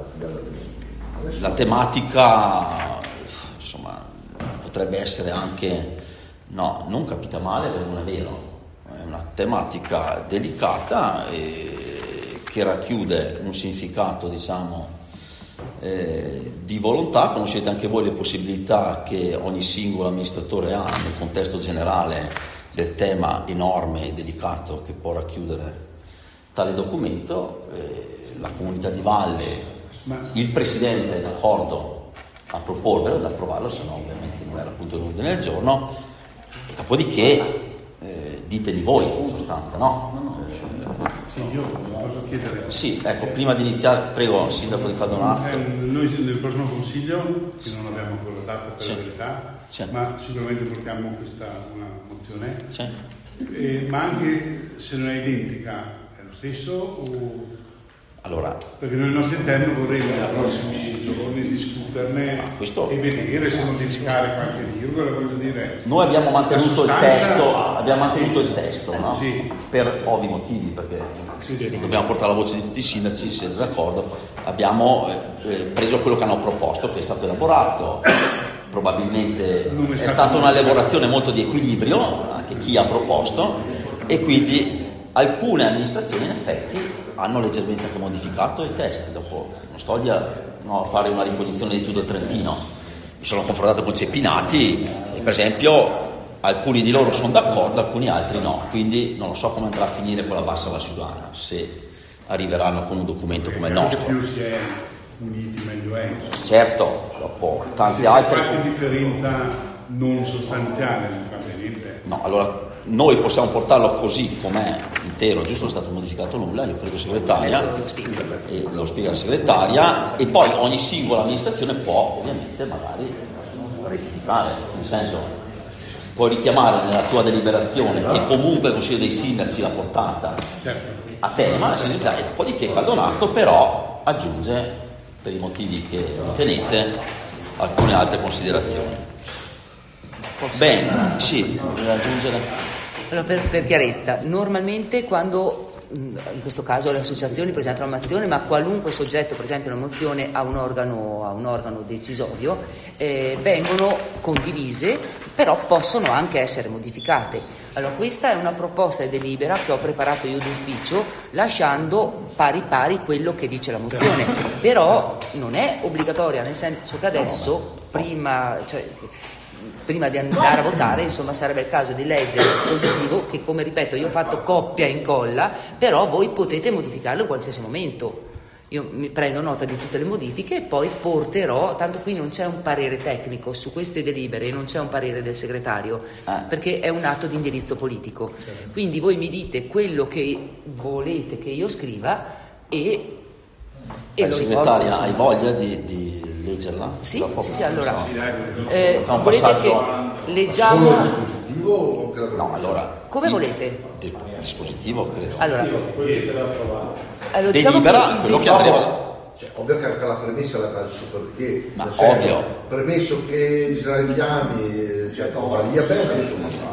la tematica, insomma, potrebbe essere anche, no, non capita male, perché non è vero, è una tematica delicata che racchiude un significato, diciamo, di volontà. Conoscete anche voi le possibilità che ogni singolo amministratore ha nel contesto generale del tema enorme e delicato che può racchiudere tale documento. La comunità di valle, il Presidente è d'accordo a proporvelo, ad approvarlo, se no ovviamente non era appunto l'ordine del giorno, e dopodiché diteli voi in sostanza, no? Sì, io posso chiedere. Sì, ecco, prima di iniziare, prego, Sindaco di Caldonazzo. Noi nel prossimo Consiglio, che non abbiamo ancora data per la verità, ma sicuramente portiamo una mozione, ma anche se non è identica, è lo stesso? O... Allora, perché noi al nostro interno vorremmo nei prossimi giorni discuterne e vedere se modificare qualche virgola, voglio dire. Noi abbiamo mantenuto il testo, no? Sì. Per ovvi motivi, perché dobbiamo portare la voce di tutti i sindaci, siete d'accordo? Abbiamo preso quello che hanno proposto, che è stato elaborato. Probabilmente è stata una elaborazione molto di equilibrio, anche chi ha proposto, e quindi alcune amministrazioni in effetti hanno leggermente anche modificato i testi. Dopo non sto a fare una ricognizione di tutto il Trentino, mi sono confrontato con Ceppinati e per esempio alcuni di loro sono d'accordo, alcuni altri no, quindi non lo so come andrà a finire con la Bassa Valsugana, se arriveranno con un documento come il nostro. Più si è uniti meglio è. Certo, dopo tanti altri. C'è qualche differenza non sostanziale, non cambia niente. No, allora noi possiamo portarlo così com'è intero, giusto, non è stato modificato nulla, io credo segretaria, lo spiega la segretaria, e poi ogni singola amministrazione può ovviamente magari rettificare, nel senso puoi richiamare nella tua deliberazione che comunque il Consiglio dei Sindaci l'ha portata a tema, e dopodiché Caldonazzo però aggiunge, per i motivi che ritenete, alcune altre considerazioni. Bene, sì, vorrei aggiungere. Allora, per chiarezza, normalmente quando, in questo caso le associazioni presentano una mozione, ma qualunque soggetto presenta una mozione a un organo decisorio, vengono condivise, però possono anche essere modificate. Allora, questa è una proposta di delibera che ho preparato io d'ufficio, lasciando pari pari quello che dice la mozione, però non è obbligatoria, nel senso che adesso, prima di andare a votare, insomma, sarebbe il caso di leggere il dispositivo che, come ripeto, io ho fatto copia e incolla, però voi potete modificarlo in qualsiasi momento. Io mi prendo nota di tutte le modifiche e poi porterò, tanto qui non c'è un parere tecnico su queste delibere, non c'è un parere del segretario, perché è un atto di indirizzo politico. Quindi voi mi dite quello che volete che io scriva e lo segretaria, riporto. hai voglia di leggerla? Sì, allora volete che leggiamo? No, allora come volete? Dispositivo, credo. Allora diciamo delibera quello che andremo. Ovvio che la premessa la dà su perché, ma ovvio, premesso che israeliani valia bene,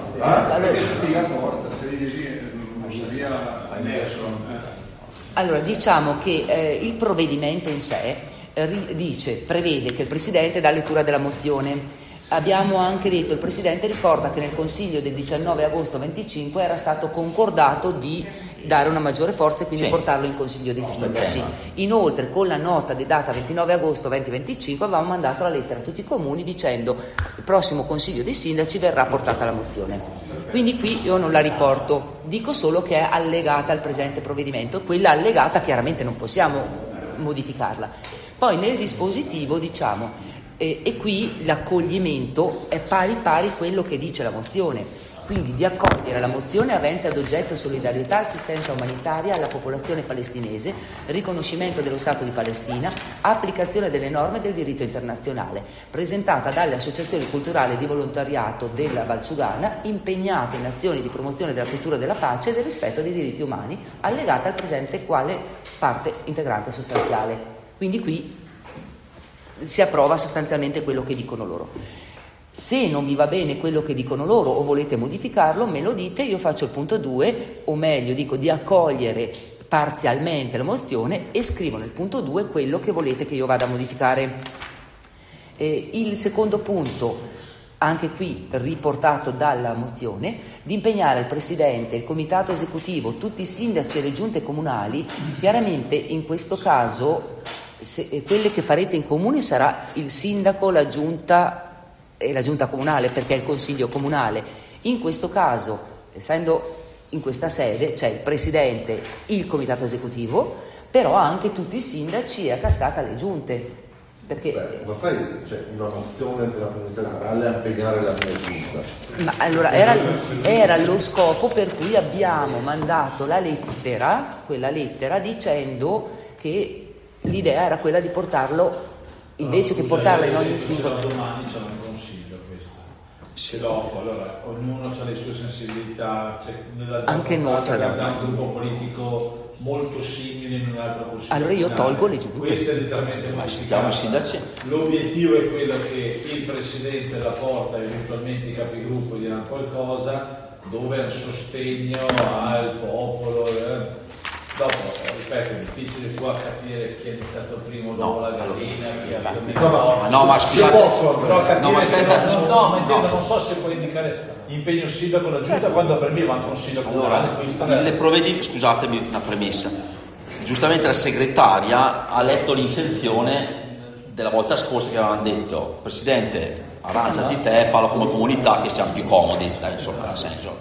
allora diciamo che il provvedimento in sé prevede che il Presidente dà lettura della mozione. Abbiamo anche detto, il Presidente ricorda che nel Consiglio del 19 agosto 25 era stato concordato di dare una maggiore forza e quindi portarlo in Consiglio dei Sindaci. Inoltre, con la nota di data 29 agosto 2025 avevamo mandato la lettera a tutti i comuni dicendo il prossimo Consiglio dei Sindaci verrà portata la mozione. Quindi qui io non la riporto, dico solo che è allegata al presente provvedimento, quella allegata chiaramente non possiamo modificarla. Poi nel dispositivo diciamo, e qui l'accoglimento è pari pari quello che dice la mozione, quindi di accogliere la mozione avente ad oggetto solidarietà, assistenza umanitaria alla popolazione palestinese, riconoscimento dello Stato di Palestina, applicazione delle norme del diritto internazionale, presentata dalle associazioni culturali di volontariato della Valsugana, impegnate in azioni di promozione della cultura della pace e del rispetto dei diritti umani, allegata al presente quale parte integrante sostanziale. Quindi qui si approva sostanzialmente quello che dicono loro. Se non vi va bene quello che dicono loro o volete modificarlo, me lo dite, io faccio il punto 2, o meglio dico di accogliere parzialmente la mozione e scrivo nel punto 2 quello che volete che io vada a modificare. Il secondo punto, anche qui riportato dalla mozione, di impegnare il Presidente, il Comitato Esecutivo, tutti i sindaci e le giunte comunali, chiaramente in questo caso quelle che farete in comune sarà il sindaco, la giunta e la giunta comunale, perché è il consiglio comunale. In questo caso, essendo in questa sede, c'è il presidente, il comitato esecutivo, però anche tutti i sindaci e a cascata le giunte. Perché ma fai una mozione della comunità locale a impegnare la mia giunta? Ma allora era lo scopo per cui abbiamo mandato la lettera, quella lettera, dicendo che l'idea era quella di portarlo, invece che portarla in ogni singolo. Domani c'è un consiglio questo. Se dopo, allora, ognuno ha le sue sensibilità, anche noi abbiamo un gruppo politico molto simile in un altro consiglio. Allora io tolgo le giunte. Questo è decisamente sindaci. L'obiettivo è quello che il Presidente la porta, eventualmente i capigruppo diranno qualcosa, dove è un sostegno al popolo. Dopo, ripeto, è difficile qua capire chi ha iniziato primo dopo la gallina, chi ha ma scusate, non so se puoi indicare impegno sindaco la giunta quando per me va al consiglio comunale. Scusatemi una premessa. Giustamente la segretaria ha letto l'intenzione della volta scorsa che avevano detto: Presidente, arrangiati te, fallo come comunità che siamo più comodi, dai, insomma, nel senso.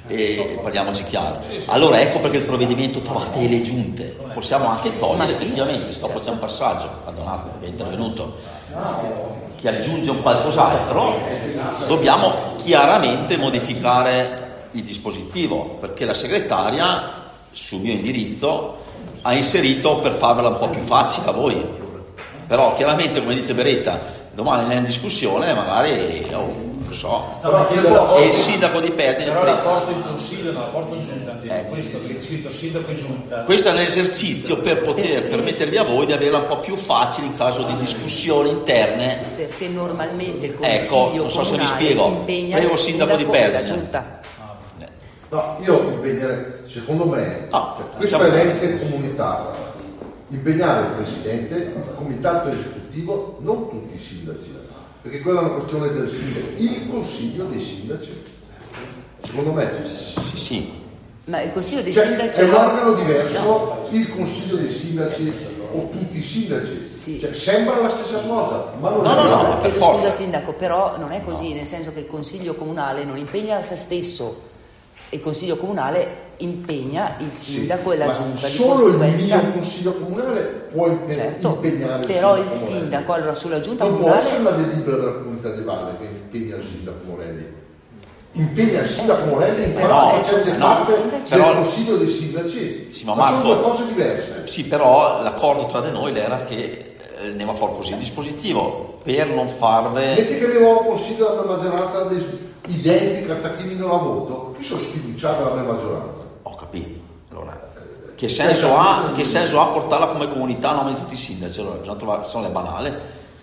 E parliamoci chiaro. Allora ecco perché il provvedimento trova delle giunte. Possiamo anche togliere effettivamente, dopo c'è un passaggio, a Donazio che è intervenuto, che aggiunge un qualcos'altro, dobbiamo chiaramente modificare il dispositivo, perché la segretaria, sul mio indirizzo, ha inserito per farvela un po' più facile a voi. Però chiaramente, come dice Beretta, domani è in discussione, magari non so, e il sindaco di Pertine, però la porto in consiglio, non la porto in giunta, questo che è scritto sindaco in giunta. Questo è un esercizio per poter permettervi a voi di averla un po' più facile in caso di discussioni interne, perché normalmente il consiglio non so se mi spiego. Prego, il sindaco di Pertine. No, io impegnerei, secondo me, questo è l'ente comunitario, impegnare il presidente, il comitato esecutivo, non tutti i sindaci, perché quella è una questione del sindaco, il consiglio dei sindaci, secondo me. Sì. Ma il consiglio dei sindaci è un organo diverso, il consiglio dei sindaci o tutti i sindaci, sembra la stessa cosa, ma non no, per forza. Scusa sindaco, però non è così, nel senso che il consiglio comunale non impegna se stesso. Il consiglio comunale impegna il sindaco e la giunta di conseguenza. Solo il mio consiglio comunale può impegnare però il sindaco, allora sulla giunta non comunale può essere la delibera della comunità di Valle che impegna il sindaco Morelli, impegna il sindaco Morelli in quanto facente parte del consiglio dei sindaci. Sì, ma Marco, sono due cose diverse. Sì, però l'accordo tra di noi era che andiamo a fare così il dispositivo per non farve. Metti che avevo un consiglio della mia maggioranza identica, sta chi non la voto, chi sono sfiduciato dalla mia maggioranza? Ho capito. Allora, che senso ha portarla come comunità a nome di tutti i sindaci? Allora bisogna trovare, se non è banale.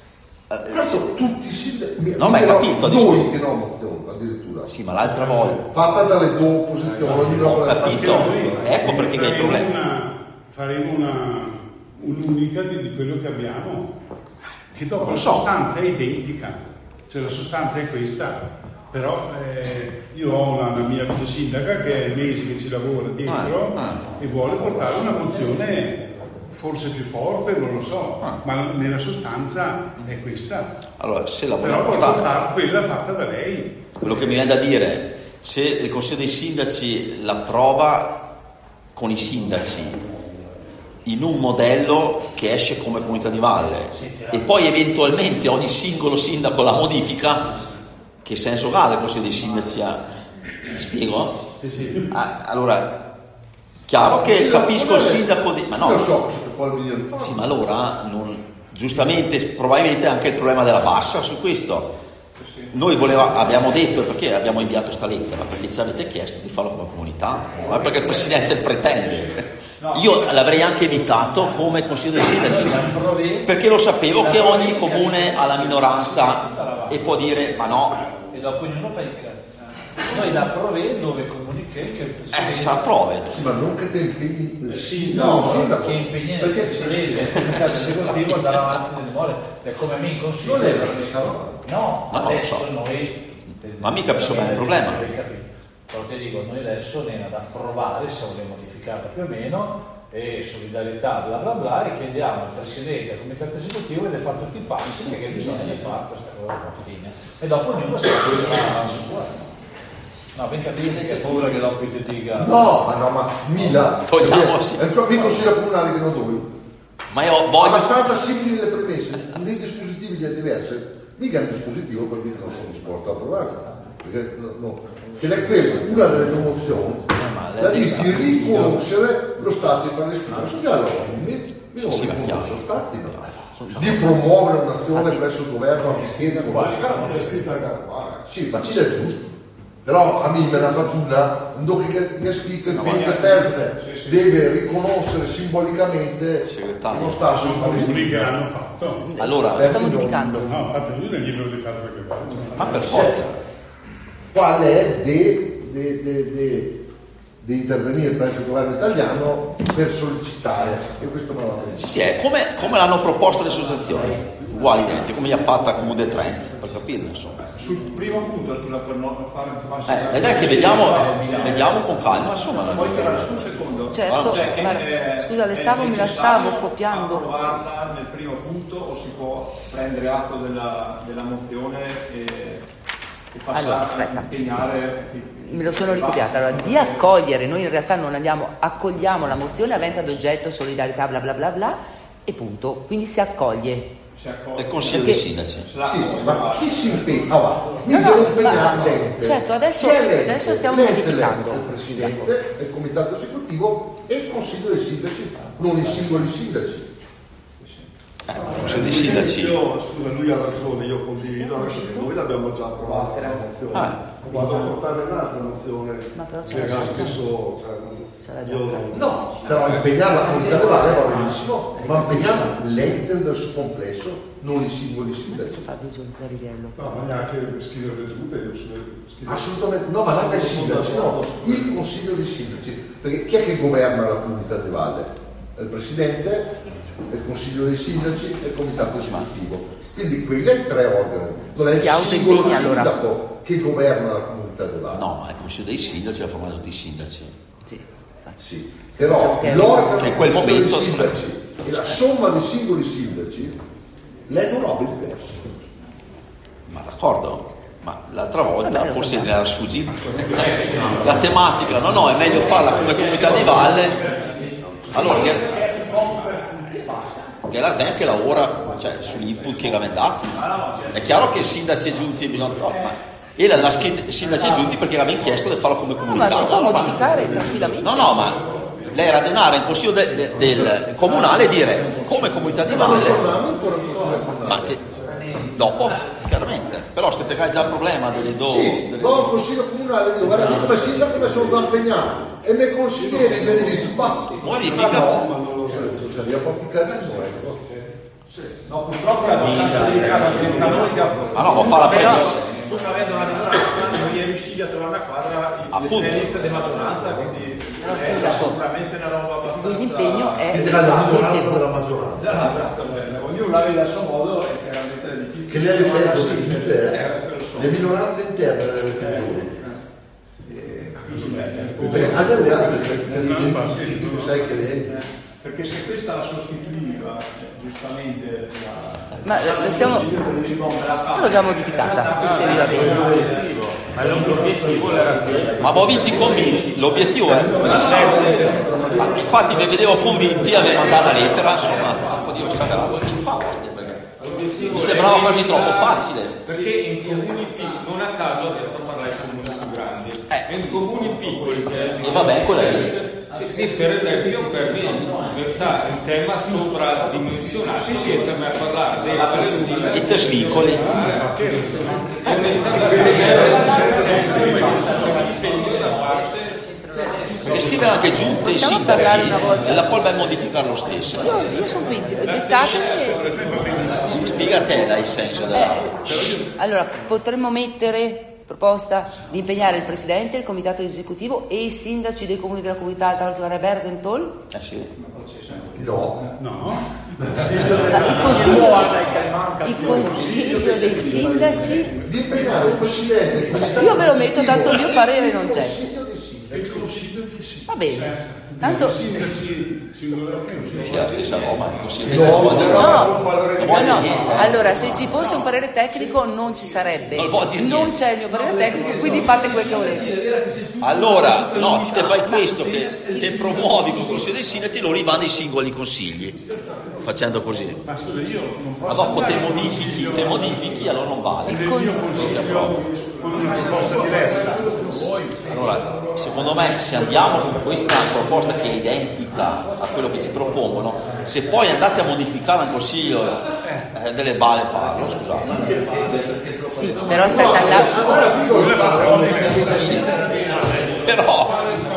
Tutti i sindaci. Non hai capito? Noi che no mozione, addirittura. Sì, ma l'altra volta. Fatta dalle due opposizioni. Ho capito. Ecco perché è il problema. Faremo un'unica di quello che abbiamo, che dopo la sostanza è identica, cioè la sostanza è questa. Però io ho una mia vice sindaca che è mesi che ci lavora dietro e vuole portare una mozione forse più forte, non lo so, ma nella sostanza è questa. Allora, se la vogliamo portare quella fatta da lei. Quello che mi viene da dire, se il Consiglio dei Sindaci l'approva con i sindaci in un modello che esce come Comunità di Valle e poi eventualmente ogni singolo sindaco la modifica, che senso ha il Consiglio dei Sindaci? Mi spiego? Sì. Allora, chiaro che capisco il sindaco di. Ma no. Io so che può venire il sì, ma allora giustamente, probabilmente anche il problema della bassa su questo. Noi abbiamo detto, perché abbiamo inviato questa lettera, perché ci avete chiesto di farlo come comunità, non è perché il Presidente pretende. Io l'avrei anche evitato come Consiglio dei Sindaci, perché lo sapevo che ogni comune ha la minoranza e può dire ma no. E dopo ognuno fa il cazzo. Noi la prove dove comunichi che il Presidente. Sa prove. Ma non che te impegni il sindaco. Che impegni il Presidente, il comitato esecutivo andare avanti nelle more. È come me in consiglio. Non è la stessa roba. No, adesso non so. Noi. Ma mica capisco bene il problema. Però ti dico, noi adesso ne ad approvare se vogliamo modificarla più o meno, e solidarietà bla bla bla, e chiediamo al Presidente del Comitato Esecutivo di fare tutti i passi perché bisogna di fare questa cosa alla fine. E dopo ognuno si fa su quello. No, ben capire che paura che dopo ti dica. No, ma Mila. Togliamoci. È il tuo amico sia comunale che non noi. Ma io voglio. Abbastanza simili le premesse, nei dispositivi di diverse. Mica è un dispositivo per dire che non sono disposto a provare. Perché che è quello, una delle due mozioni, da dire di riconoscere lo Stato di Palestina. Non sono stati, di promuovere un'azione presso il governo affinché sì, ma ci è giusto. Però a me me ne ha fatto una, che è scritto che il Pertine deve riconoscere simbolicamente lo Stato di Palestina. Che l'hanno fatto. Allora, lo sta modificando. No, fatto lui nel libro di fatto che va. Ma per forza. Qual è di intervenire presso il governo italiano per sollecitare, e questo me l'ha detto. Sì, è come l'hanno proposto le associazioni, uguali identiche, come gli ha fatta Comune Trent, per capirlo insomma. Sul primo punto, scusa, per non fare un passo ed è che vediamo con calma, insomma. Poi tirare sul secondo. Certo, scusa, me la stavo copiando. Approvarla nel primo punto o si può prendere atto della mozione Allora, aspetta, me lo sono ricopiata. Allora, di accogliere, noi in realtà non accogliamo la mozione avente ad oggetto solidarietà bla bla bla bla e punto, quindi si accoglie. Il Consiglio dei Sindaci. Sì, ma chi si impegna? Mi devo impegnare l'ente. Certo, adesso stiamo modificando. Il Presidente, il Comitato Esecutivo e il Consiglio dei Sindaci, non i singoli sindaci. Il Consiglio dei Sindaci. Lui ha ragione, io condivido, anche perché noi l'abbiamo già approvata la mozione. Vado a portare un'altra mozione. Ma però che era spesso, no, però impegnare la comunità di valle va benissimo, ma impegnare l'ente nel suo complesso, non i singoli sindaci. No, ma neanche scrivere le giunte. Assolutamente, no, ma non i sindaci, no, il Consiglio dei Sindaci, perché chi è che governa la comunità di valle? Il Presidente, il Consiglio dei Sindaci e il Comitato Esecutivo. Quindi quelli tre organi. Non è il singolo sindaco che governa la comunità di valle. No, ma il Consiglio dei Sindaci l'ha formato tutti i sindaci. Sì, però l'organo in quel momento dei sindaci e la somma dei singoli sindaci leggono robe diverse. Ma d'accordo, ma l'altra volta forse mi era sfuggito. La tematica, no, è meglio farla come comunità di valle. Allora, che la ZEN che lavora, cioè, sugli input che avevamo dati. È chiaro che sindaci e giunti bisogna togliere, e la scritta sindaci e giunti perché l'aveva chiesto di farlo come comunità. Ma si può modificare tranquillamente. No, ma lei era denaro in consiglio del comunale e dire come comunità di valle, ma che dopo chiaramente, però se te già il problema delle sì, va al consiglio comunale e dico guarda io come sindaco mi sono da impegnare e mi consiglieri me li risbatti modifica, ma non lo so, sarebbe un po' più carino, ecco. No, purtroppo è abbastanza delicato il canonica. Ma no, ma fa la premessa. Pur avendo una minoranza non è riusciti a trovare una quadra nelle liste di maggioranza, quindi è sicuramente una roba abbastanza. L'impegno è la maggioranza della maggioranza. Ognuno la vede a suo modo e chiaramente è difficile. Che lei le minoranze interne delle regioni. Perché ha delle altre che tu sai che lei. Perché se questa la sostituiva giustamente ma stiamo io l'ho già modificata se vi va bene, ma l'obiettivo era ma avevo vinti convinti, l'obiettivo è ma infatti mi vedevo convinti, avevo mandato la lettera, insomma oddio sagrado il forte perché mi sembrava quasi troppo facile, perché in comuni piccoli, non a caso adesso parlare di comuni più grandi, in comuni piccoli e vabbè quella è e per esempio per me versare un tema sovradimensionato per me a parlare dei Palestina i testicoli perché scrivere anche giunte e sindaci e la poi vai a modificare lo stesso. Io sono qui dettati spiega a te dai senso della allora potremmo mettere proposta di impegnare il Presidente, il Comitato Esecutivo e i sindaci dei comuni della comunità Alta Valsugana Berzentol? Sì. No. Il Consiglio dei Sindaci di impegnare il Presidente. Io ve lo metto, tanto il mio parere non c'è. Va bene. Tanto sì, la stessa roba, no. Allora, se ci fosse un parere tecnico non ci sarebbe. Non c'è il mio parere tecnico, quindi fate quel che volete. Allora, no, ti te fai questo che te promuovi con il Consiglio dei Sindaci e lo rimandi ai singoli consigli, facendo così. Ma dopo te modifichi, allora non vale. Il consiglio con una risposta diversa. Allora, secondo me, se andiamo con questa proposta che è identica a quello che ci propongono, se poi andate a modificare il Consiglio delle Balle farlo, scusate. Sì, però aspetta, sì, però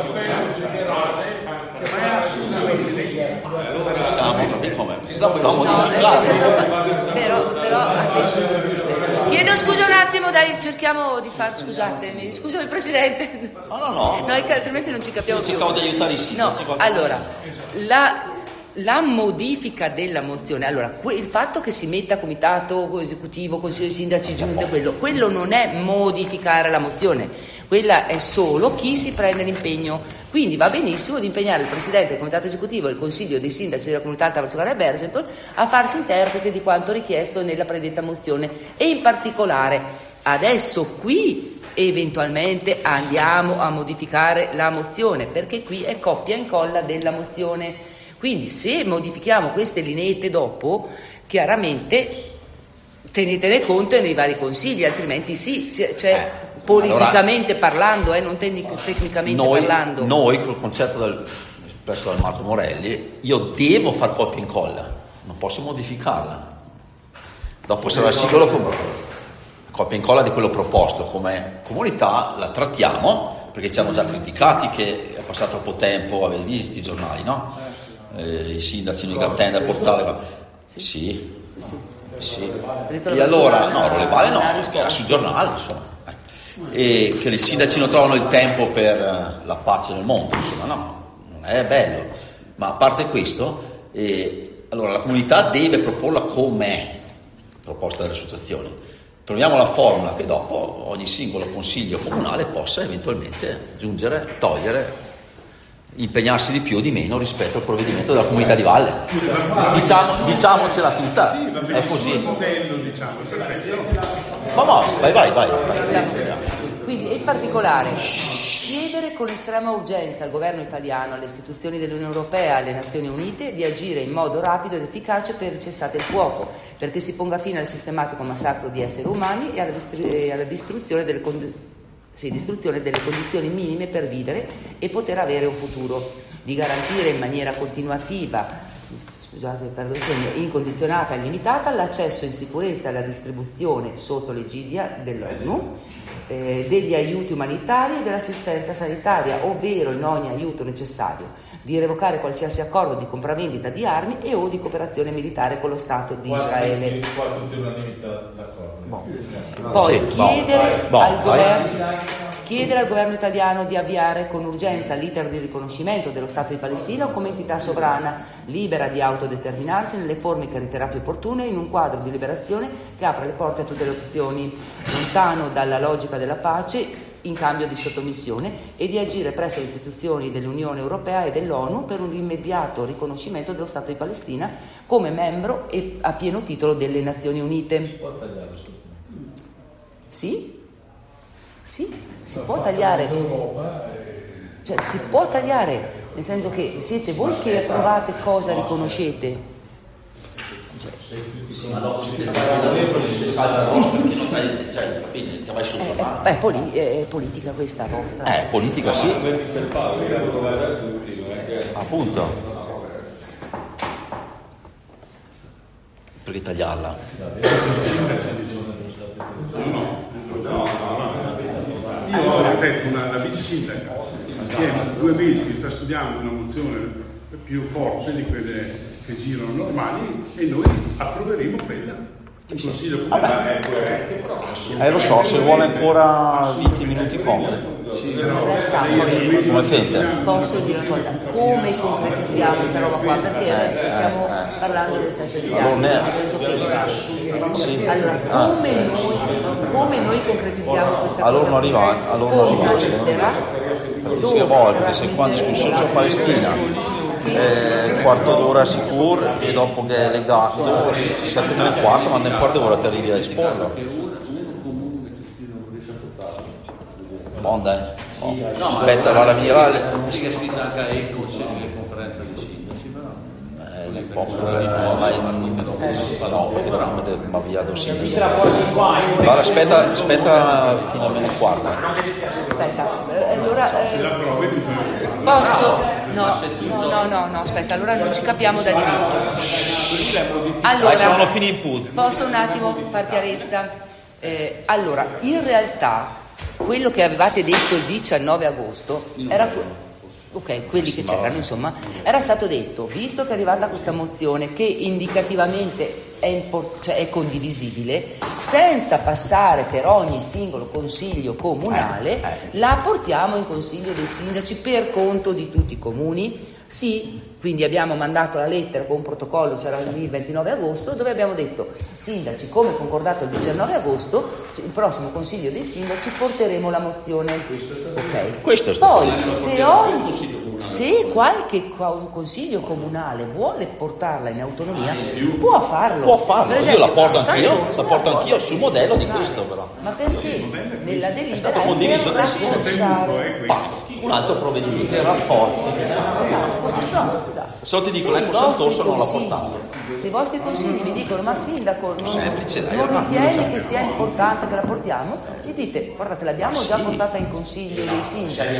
siamo come? Dopo dobbiamo modificare. Però chiedo scusa un attimo, dai, cerchiamo di far, scusatemi, scusami Presidente. No, altrimenti non ci capiamo più. Cercavo di aiutare i sindaci. No, allora, la modifica della mozione, allora, il fatto che si metta comitato esecutivo, consiglio dei sindaci, giunte, quello non è modificare la mozione, quella è solo chi si prende l'impegno. Quindi va benissimo di impegnare il Presidente del Comitato Esecutivo e il Consiglio dei Sindaci della Comunità Alta Valsugana e Berzentol a farsi interprete di quanto richiesto nella predetta mozione e in particolare Adesso qui eventualmente andiamo a modificare la mozione, perché qui è copia e incolla della mozione. Quindi se modifichiamo queste lineette dopo, chiaramente tenetene conto nei vari consigli, altrimenti sì, politicamente parlando, non tecnicamente parlando. Noi col concetto espresso da Marco Morelli, io devo far copia e incolla, non posso modificarla. Dopo sarà singolo copia e incolla di quello proposto. Come comunità la trattiamo, perché ci hanno già criticati che è passato troppo tempo, avete visto i giornali, no? I sindaci in Gattenda a portare. Sì. E allora no, Rolevale no, era sul giornale, insomma. E che i sindaci non trovano il tempo per la pace nel mondo, insomma, no, non è bello. Ma a parte questo, allora la comunità deve proporla com'è proposta dalle associazioni. Troviamo la formula che dopo ogni singolo consiglio comunale possa eventualmente aggiungere, togliere, impegnarsi di più o di meno rispetto al provvedimento della comunità di valle. Diciamocela tutta, è così. Ma vai. Quindi in particolare chiedere con estrema urgenza al governo italiano, alle istituzioni dell'Unione Europea, alle Nazioni Unite di agire in modo rapido ed efficace per il cessate il fuoco, perché si ponga fine al sistematico massacro di esseri umani e alla distruzione delle condizioni minime per vivere e poter avere un futuro, di garantire in maniera continuativa, incondizionata e limitata l'accesso in sicurezza alla distribuzione sotto l'egidia dell'ONU degli aiuti umanitari e dell'assistenza sanitaria, ovvero in ogni aiuto necessario, di revocare qualsiasi accordo di compravendita di armi e o di cooperazione militare con lo Stato di Israele. Poi chiedere al governo italiano di avviare con urgenza l'iter di riconoscimento dello Stato di Palestina come entità sovrana, libera di autodeterminarsi nelle forme che riterrà più opportune, in un quadro di liberazione che apra le porte a tutte le opzioni, lontano dalla logica della pace in cambio di sottomissione, e di agire presso le istituzioni dell'Unione Europea e dell'ONU per un immediato riconoscimento dello Stato di Palestina come membro e a pieno titolo delle Nazioni Unite. Sì, si può tagliare, cioè si può tagliare, nel senso che siete voi che approvate cosa riconoscete. Ma dopo si ti vai sul giornale. È politica questa vostra. Politica sì. Appunto. Perché tagliarla? Io ripeto, la vice sindaca insieme a 2 mesi che sta studiando una mozione più forte di quelle che girano normali, e noi approveremo quella. Il Consiglio Comunale è coerente, però lo so, se vuole ancora 20 minuti comodi. Come fate? Posso dire una cosa, come concretizziamo questa roba qua? Perché adesso stiamo parlando del senso di viaggio, nel senso che allora come noi concretizziamo questa cosa? Allora non arriva, perché si vuole, perché se qua in discussione sulla Palestina quarto d'ora sicuro, e dopo che è legato 7:15, ma nel quarto d'ora ti arrivi a esporlo. Buon dai. Aspetta, va la virale. Si è scritta anche a ECO, c'è la conferenza dei sindaci, però. No, perché dobbiamo mettere Maviato sindaci. Allora aspetta fino a meno quarto. Aspetta, allora posso? No, aspetta, allora non ci capiamo dall'inizio. Allora, se non ho finito il punto. Posso un attimo far chiarezza? Allora, in realtà quello che avevate detto il 19 agosto era quelli che c'erano, insomma, era stato detto, visto che è arrivata questa mozione che indicativamente è condivisibile, senza passare per ogni singolo consiglio comunale, la portiamo in consiglio dei sindaci per conto di tutti i comuni, Sì, quindi abbiamo mandato la lettera con un protocollo, c'era il 29 agosto, dove abbiamo detto: sindaci, come concordato il 19 agosto, il prossimo consiglio dei sindaci porteremo la mozione. Ok. Questo è stato Poi se qualche consiglio comunale vuole portarla in autonomia, può farlo. Per esempio, io la porto anch'io sul modello di questo, però. Ma perché nella delibera è per rafforzare un altro provvedimento che rafforzi, diciamo. Esatto. Se ti dico, l'Eco Sant'Orso non l'ha portato. Se i vostri consigli vi dicono: ma sindaco, non ragazzi, ritieni che sia importante che la portiamo, gli dite: guardate, l'abbiamo già portata in consiglio dei sindaci,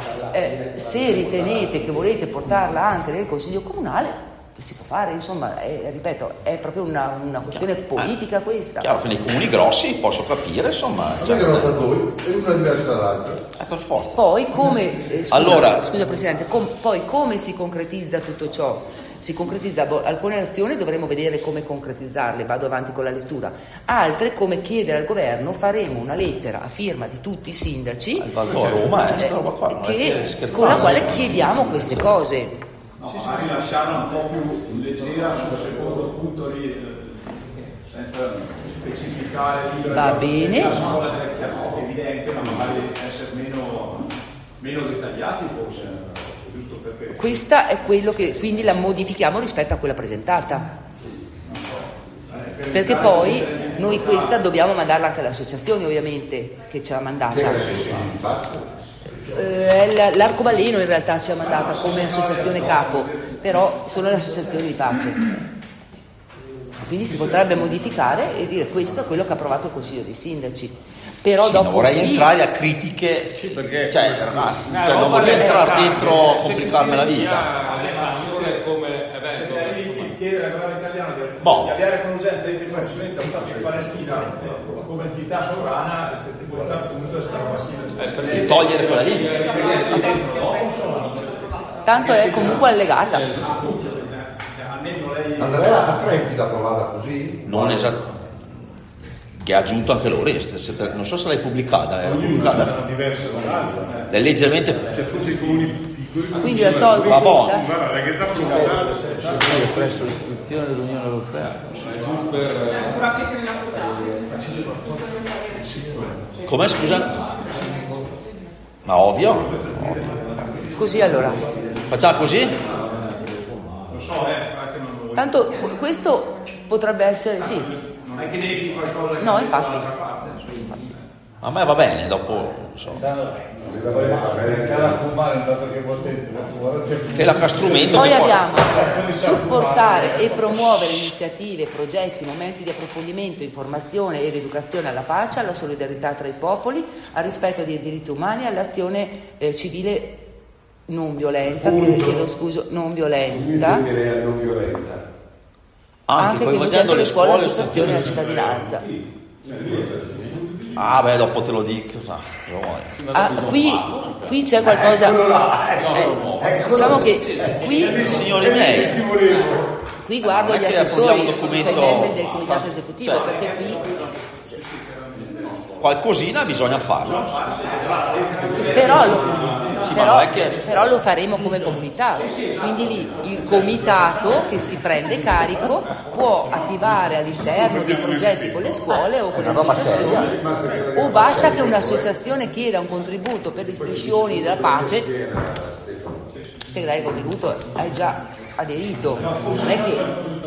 se ritenete che volete portarla anche nel consiglio comunale, si può fare, insomma, ripeto, è proprio una questione politica questa. Chiaro che nei comuni grossi posso capire, insomma. Cioè, che non fa voi, è una diversa dall'altra. Per forza. Poi come scusa Presidente, poi come si concretizza tutto ciò? Si concretizza alcune azioni, dovremo vedere come concretizzarle, vado avanti con la lettura. Altre, come chiedere al governo, faremo una lettera a firma di tutti i sindaci a Roma, con la quale chiediamo queste cose. Magari lasciarla un po' più leggera sul secondo punto lì, senza specificare. Va bene. La scuola è evidente, ma magari essere meno dettagliati forse, giusto perché. Questa è quello che quindi la modifichiamo rispetto a quella presentata. Perché poi noi questa dobbiamo mandarla anche alle associazioni, ovviamente, che ce l'ha mandata. L'Arcobaleno in realtà ci ha mandata come associazione capo, però sono le associazioni di pace, quindi si potrebbe modificare e dire: questo è quello che ha approvato il Consiglio dei Sindaci. Però dopo non vorrei entrare a critiche, non voglio entrare dentro, complicarmi la vita. Come evento chiedere al governo italiano di avviare con urgenza il riconoscimento dello Stato di Palestina come entità sovrana, a certo punto è stato di togliere quella lì. Tanto è comunque allegata. Andrea, a Trenti l'ha provata così? Non esatto. Che ha aggiunto anche l'Oreste, non so se l'hai pubblicata, era pubblicata. Sono diverse dall'altra. È leggermente. Se fosse i comuni piccoli. Quindi la tolgo questa? Guarda, che sta pubblicata. Presso l'istituzione dell'Unione Europea. Giusto per. Come, scusa? Ma ovvio. Così allora. Facciamo così? Lo so, tanto questo potrebbe essere, sì. Non è che neghi qualcosa che no, infatti. A me va bene, dopo non so. Fela strumento. Poi abbiamo supportare e promuovere iniziative, progetti, momenti di approfondimento, informazione ed educazione alla pace, alla solidarietà tra i popoli, al rispetto dei diritti umani, all'azione civile non violenta, chiedo scusa, non violenta. Anche coinvolgendo le scuole, le associazioni e la cittadinanza. Ah beh, dopo te lo dico. Qui c'è qualcosa. Diciamo che qui, signori miei, qui guardo gli assessori, cioè i membri del comitato esecutivo, perché qui qualcosina bisogna farlo. Però lo faremo come comunità, quindi lì il comitato che si prende carico può attivare all'interno dei progetti con le scuole o con le associazioni, o basta che un'associazione chieda un contributo per le striscioni della pace, che dai il contributo hai già aderito, non è che.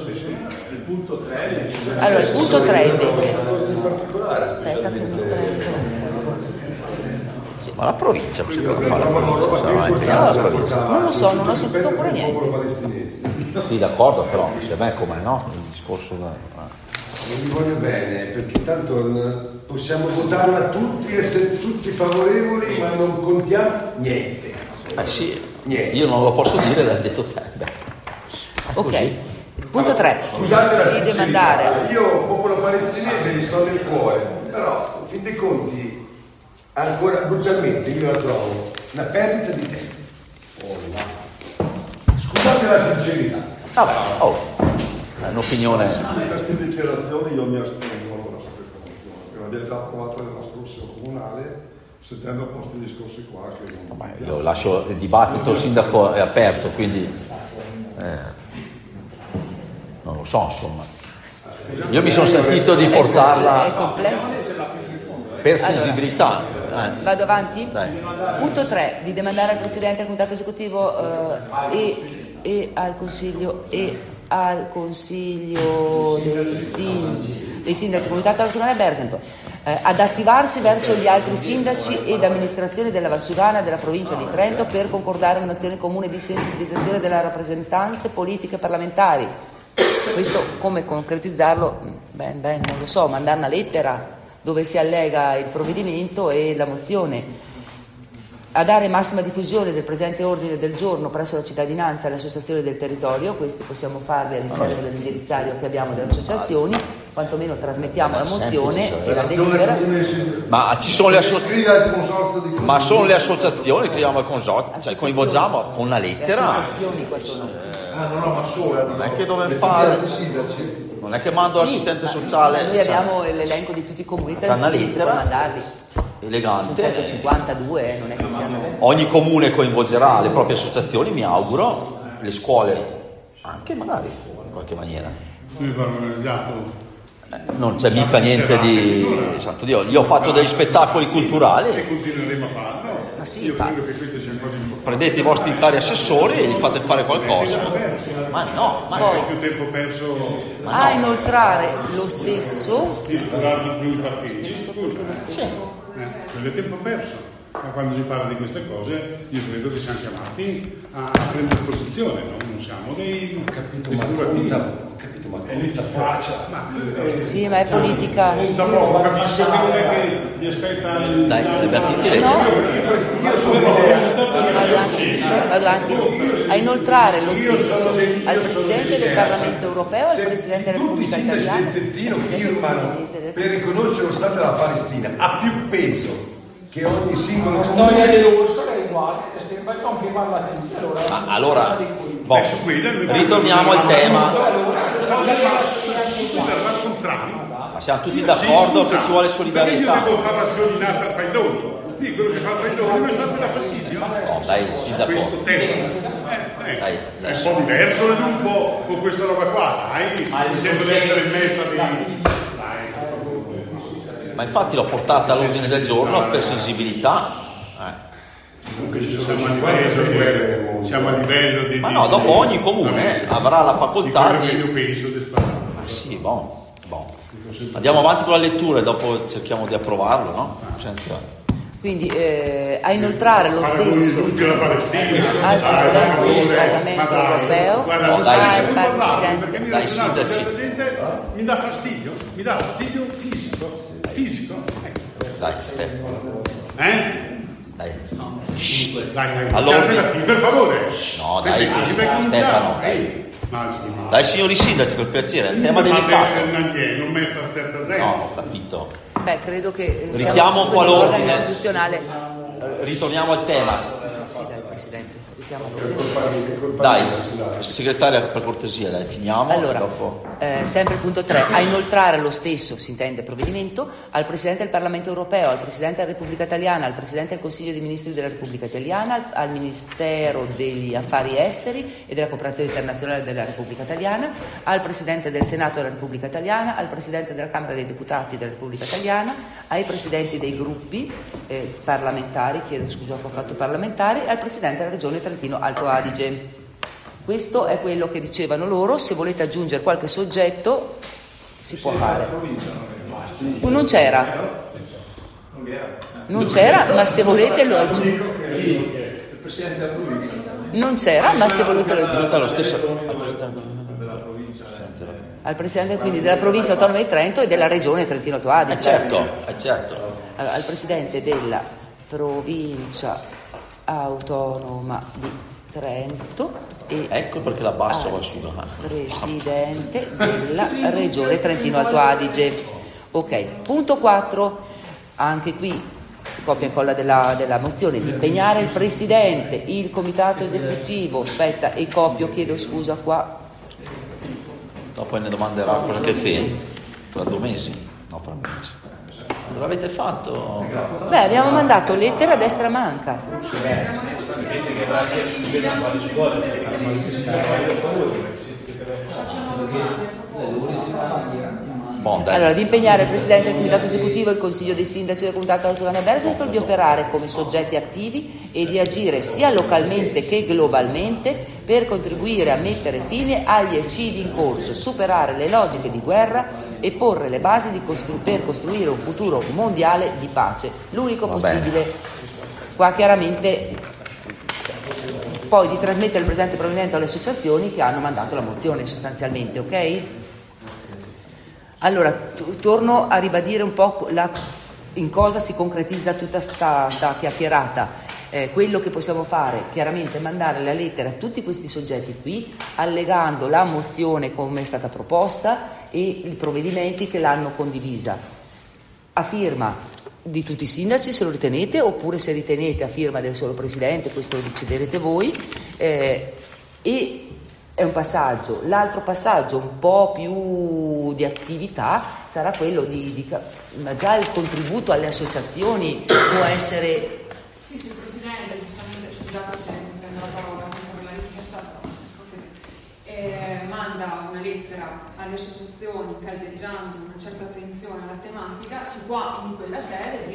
Allora il punto 3 invece, aspetta che mi prendo. Ma la provincia, cosa fa la provincia? Sarà impegnata la provincia? Non lo so, non ho sentito ancora niente. Sì, d'accordo, però a me come no? Il discorso non vi voglio bene, perché tanto possiamo votarla tutti, essere tutti favorevoli, ma non contiamo niente. Sì, niente. Io non lo posso dire, l'ha detto te. Ok. Punto 3. Scusate la sincerità, io popolo palestinese gli sto nel cuore, però in fin dei conti ancora brutalmente io la trovo una perdita di tempo. Scusate la sincerità. È un'opinione. In queste dichiarazioni io mi astengo allora su questa mozione, perché l'abbiamo già approvato nel nostro consiglio comunale State andando a posto i discorsi qua. Io lascio il dibattito, il sindaco è aperto, quindi non lo so, insomma. Io mi sono sentito di portarla è complesso. per sensibilità. Vado avanti? Dai. Punto 3, di demandare al Presidente del Comitato Esecutivo e al Consiglio dei Sindaci Comunità Valsugana e Bersento ad attivarsi verso gli altri sindaci ed amministrazioni della Valsugana e della provincia di Trento per concordare un'azione comune di sensibilizzazione delle rappresentanze politiche parlamentari. Questo come concretizzarlo? Non lo so, mandare una lettera dove si allega il provvedimento e la mozione, a dare massima diffusione del presente ordine del giorno presso la cittadinanza e le associazioni del territorio. Questi possiamo farli all'interno dell'indirizzario che abbiamo delle associazioni, quantomeno trasmettiamo la mozione e la delibera. Ma ci sono le associazioni, ma sono le associazioni, scriviamo al consorzio, cioè coinvolgiamo con una lettera. Le associazioni qua sono. ma solo non è che dove fare, non è che mando l'assistente sociale. Noi abbiamo l'elenco di tutti i comuni, c'è una lettera mandarli. Elegante. 152, non è che siano. Ogni comune coinvolgerà le proprie associazioni, mi auguro, le scuole anche magari in qualche maniera. Noi abbiamo organizzato. Non c'è mica niente di santo Dio. Io ho fatto degli spettacoli culturali E continueremo a farlo. Ma sì, io credo che queste siano cose importanti. Prendete i vostri cari assessori e gli fate fare qualcosa. Ma no, ma poi più tempo perso a inoltrare lo stesso di rifugare di più i partiti. Quello è tempo perso. Ma quando si parla di queste cose io credo che siamo chiamati a prendere posizione, no? Non siamo dei capito, ma è lì la faccia. Sì, ma è politica. Capisco che non è che mi aspetta il. Dai, finché legge. Vado avanti. A inoltrare lo stesso al Presidente del Parlamento Europeo, al Presidente della Repubblica Italiana. Il Trentino firmano per riconoscere lo Stato della Palestina, ha più peso che ogni singolo. La storia dell'Urso è uguale, vai a firmare la testa. Allora, ritorniamo al tema. Ma siamo tutti d'accordo che ci vuole solidarietà. Io devo fare la schiolinata tra i doni. Lì quello che fa tra i doni non sta più da fastidio. No, dai, sindaco. Questo tema. Dai, è un po' diverso un po' con questa roba qua, dai. Mi sembra di essere in mezzo di. Ma infatti l'ho portata all'ordine del giorno per sensibilità. Comunque siamo a livello di. Ma no, dopo ogni comune avrà la facoltà di. Io penso di sparare. Ma sì, bon. Andiamo avanti con la lettura e dopo cerchiamo di approvarlo, no? Senza. Quindi a inoltrare lo stesso al Presidente del Parlamento Europeo, al Presidente. Dai sindaci. Mi dà fastidio fisico. Dai, Stefano. Dai. Dai. All'ordine. Per favore. No, dai. Stefano, dai signori sindaci, per piacere, il tema delicato. Non mi sta certa zero. No, ho capito. Beh, credo che richiamo un po' l'ordine istituzionale. Ritorniamo al tema. Sì, dai, Presidente. Dai, segretaria, per cortesia, dai, finiamo. Allora, dopo. Sempre il punto 3, a inoltrare lo stesso, si intende provvedimento, al Presidente del Parlamento Europeo, al Presidente della Repubblica Italiana, al Presidente del Consiglio dei Ministri della Repubblica Italiana, al Ministero degli Affari Esteri e della Cooperazione Internazionale della Repubblica Italiana, al Presidente del Senato della Repubblica Italiana, al Presidente della Camera dei Deputati della Repubblica Italiana, ai Presidenti dei gruppi parlamentari, chiedo scusa che ho fatto parlamentari, al Presidente della Regione Trentino Alto Adige. Questo è quello che dicevano loro. Se volete aggiungere qualche soggetto si può fare. Non c'era, ma se volete lo aggiungo. Non c'era, ma se volete lo aggiungo. Al Presidente quindi della Provincia Autonoma di Trento e della Regione Trentino Alto Adige. Certo. Allora, al Presidente della Provincia Autonoma di Trento e ecco perché la bassa va su. Presidente della Regione Trentino Alto Adige. Ok, punto 4, anche qui copia e incolla della mozione, di impegnare il Presidente, il Comitato Esecutivo, aspetta, e copio, chiedo scusa qua. Dopo ne domanderà qualche fine, fra 2 mesi? No, fra 1 mese. l'avete fatto? Beh, abbiamo mandato lettere a destra manca. Allora, di impegnare il Presidente del Comitato Esecutivo e il Consiglio dei Sindaci del Comitato Alto Veneto di operare come soggetti attivi e di agire sia localmente che globalmente per contribuire a mettere fine agli eccidi in corso, superare le logiche di guerra e porre le basi per costruire un futuro mondiale di pace, l'unico possibile. Qua chiaramente poi di trasmettere il presente provvedimento alle associazioni che hanno mandato la mozione sostanzialmente, ok? Allora, torno a ribadire un po' in cosa si concretizza tutta sta chiacchierata. Quello che possiamo fare chiaramente è mandare la lettera a tutti questi soggetti qui, allegando la mozione come è stata proposta e i provvedimenti che l'hanno condivisa, a firma di tutti i sindaci se lo ritenete, oppure se ritenete a firma del solo Presidente, questo lo deciderete voi, e è un passaggio. L'altro passaggio un po' più di attività sarà quello ma già il contributo alle associazioni può essere... Sì, Presidente, giustamente, scusate se prendo la parola, la richiesta manda una lettera alle associazioni caldeggiando una certa attenzione alla tematica, si può in quella sede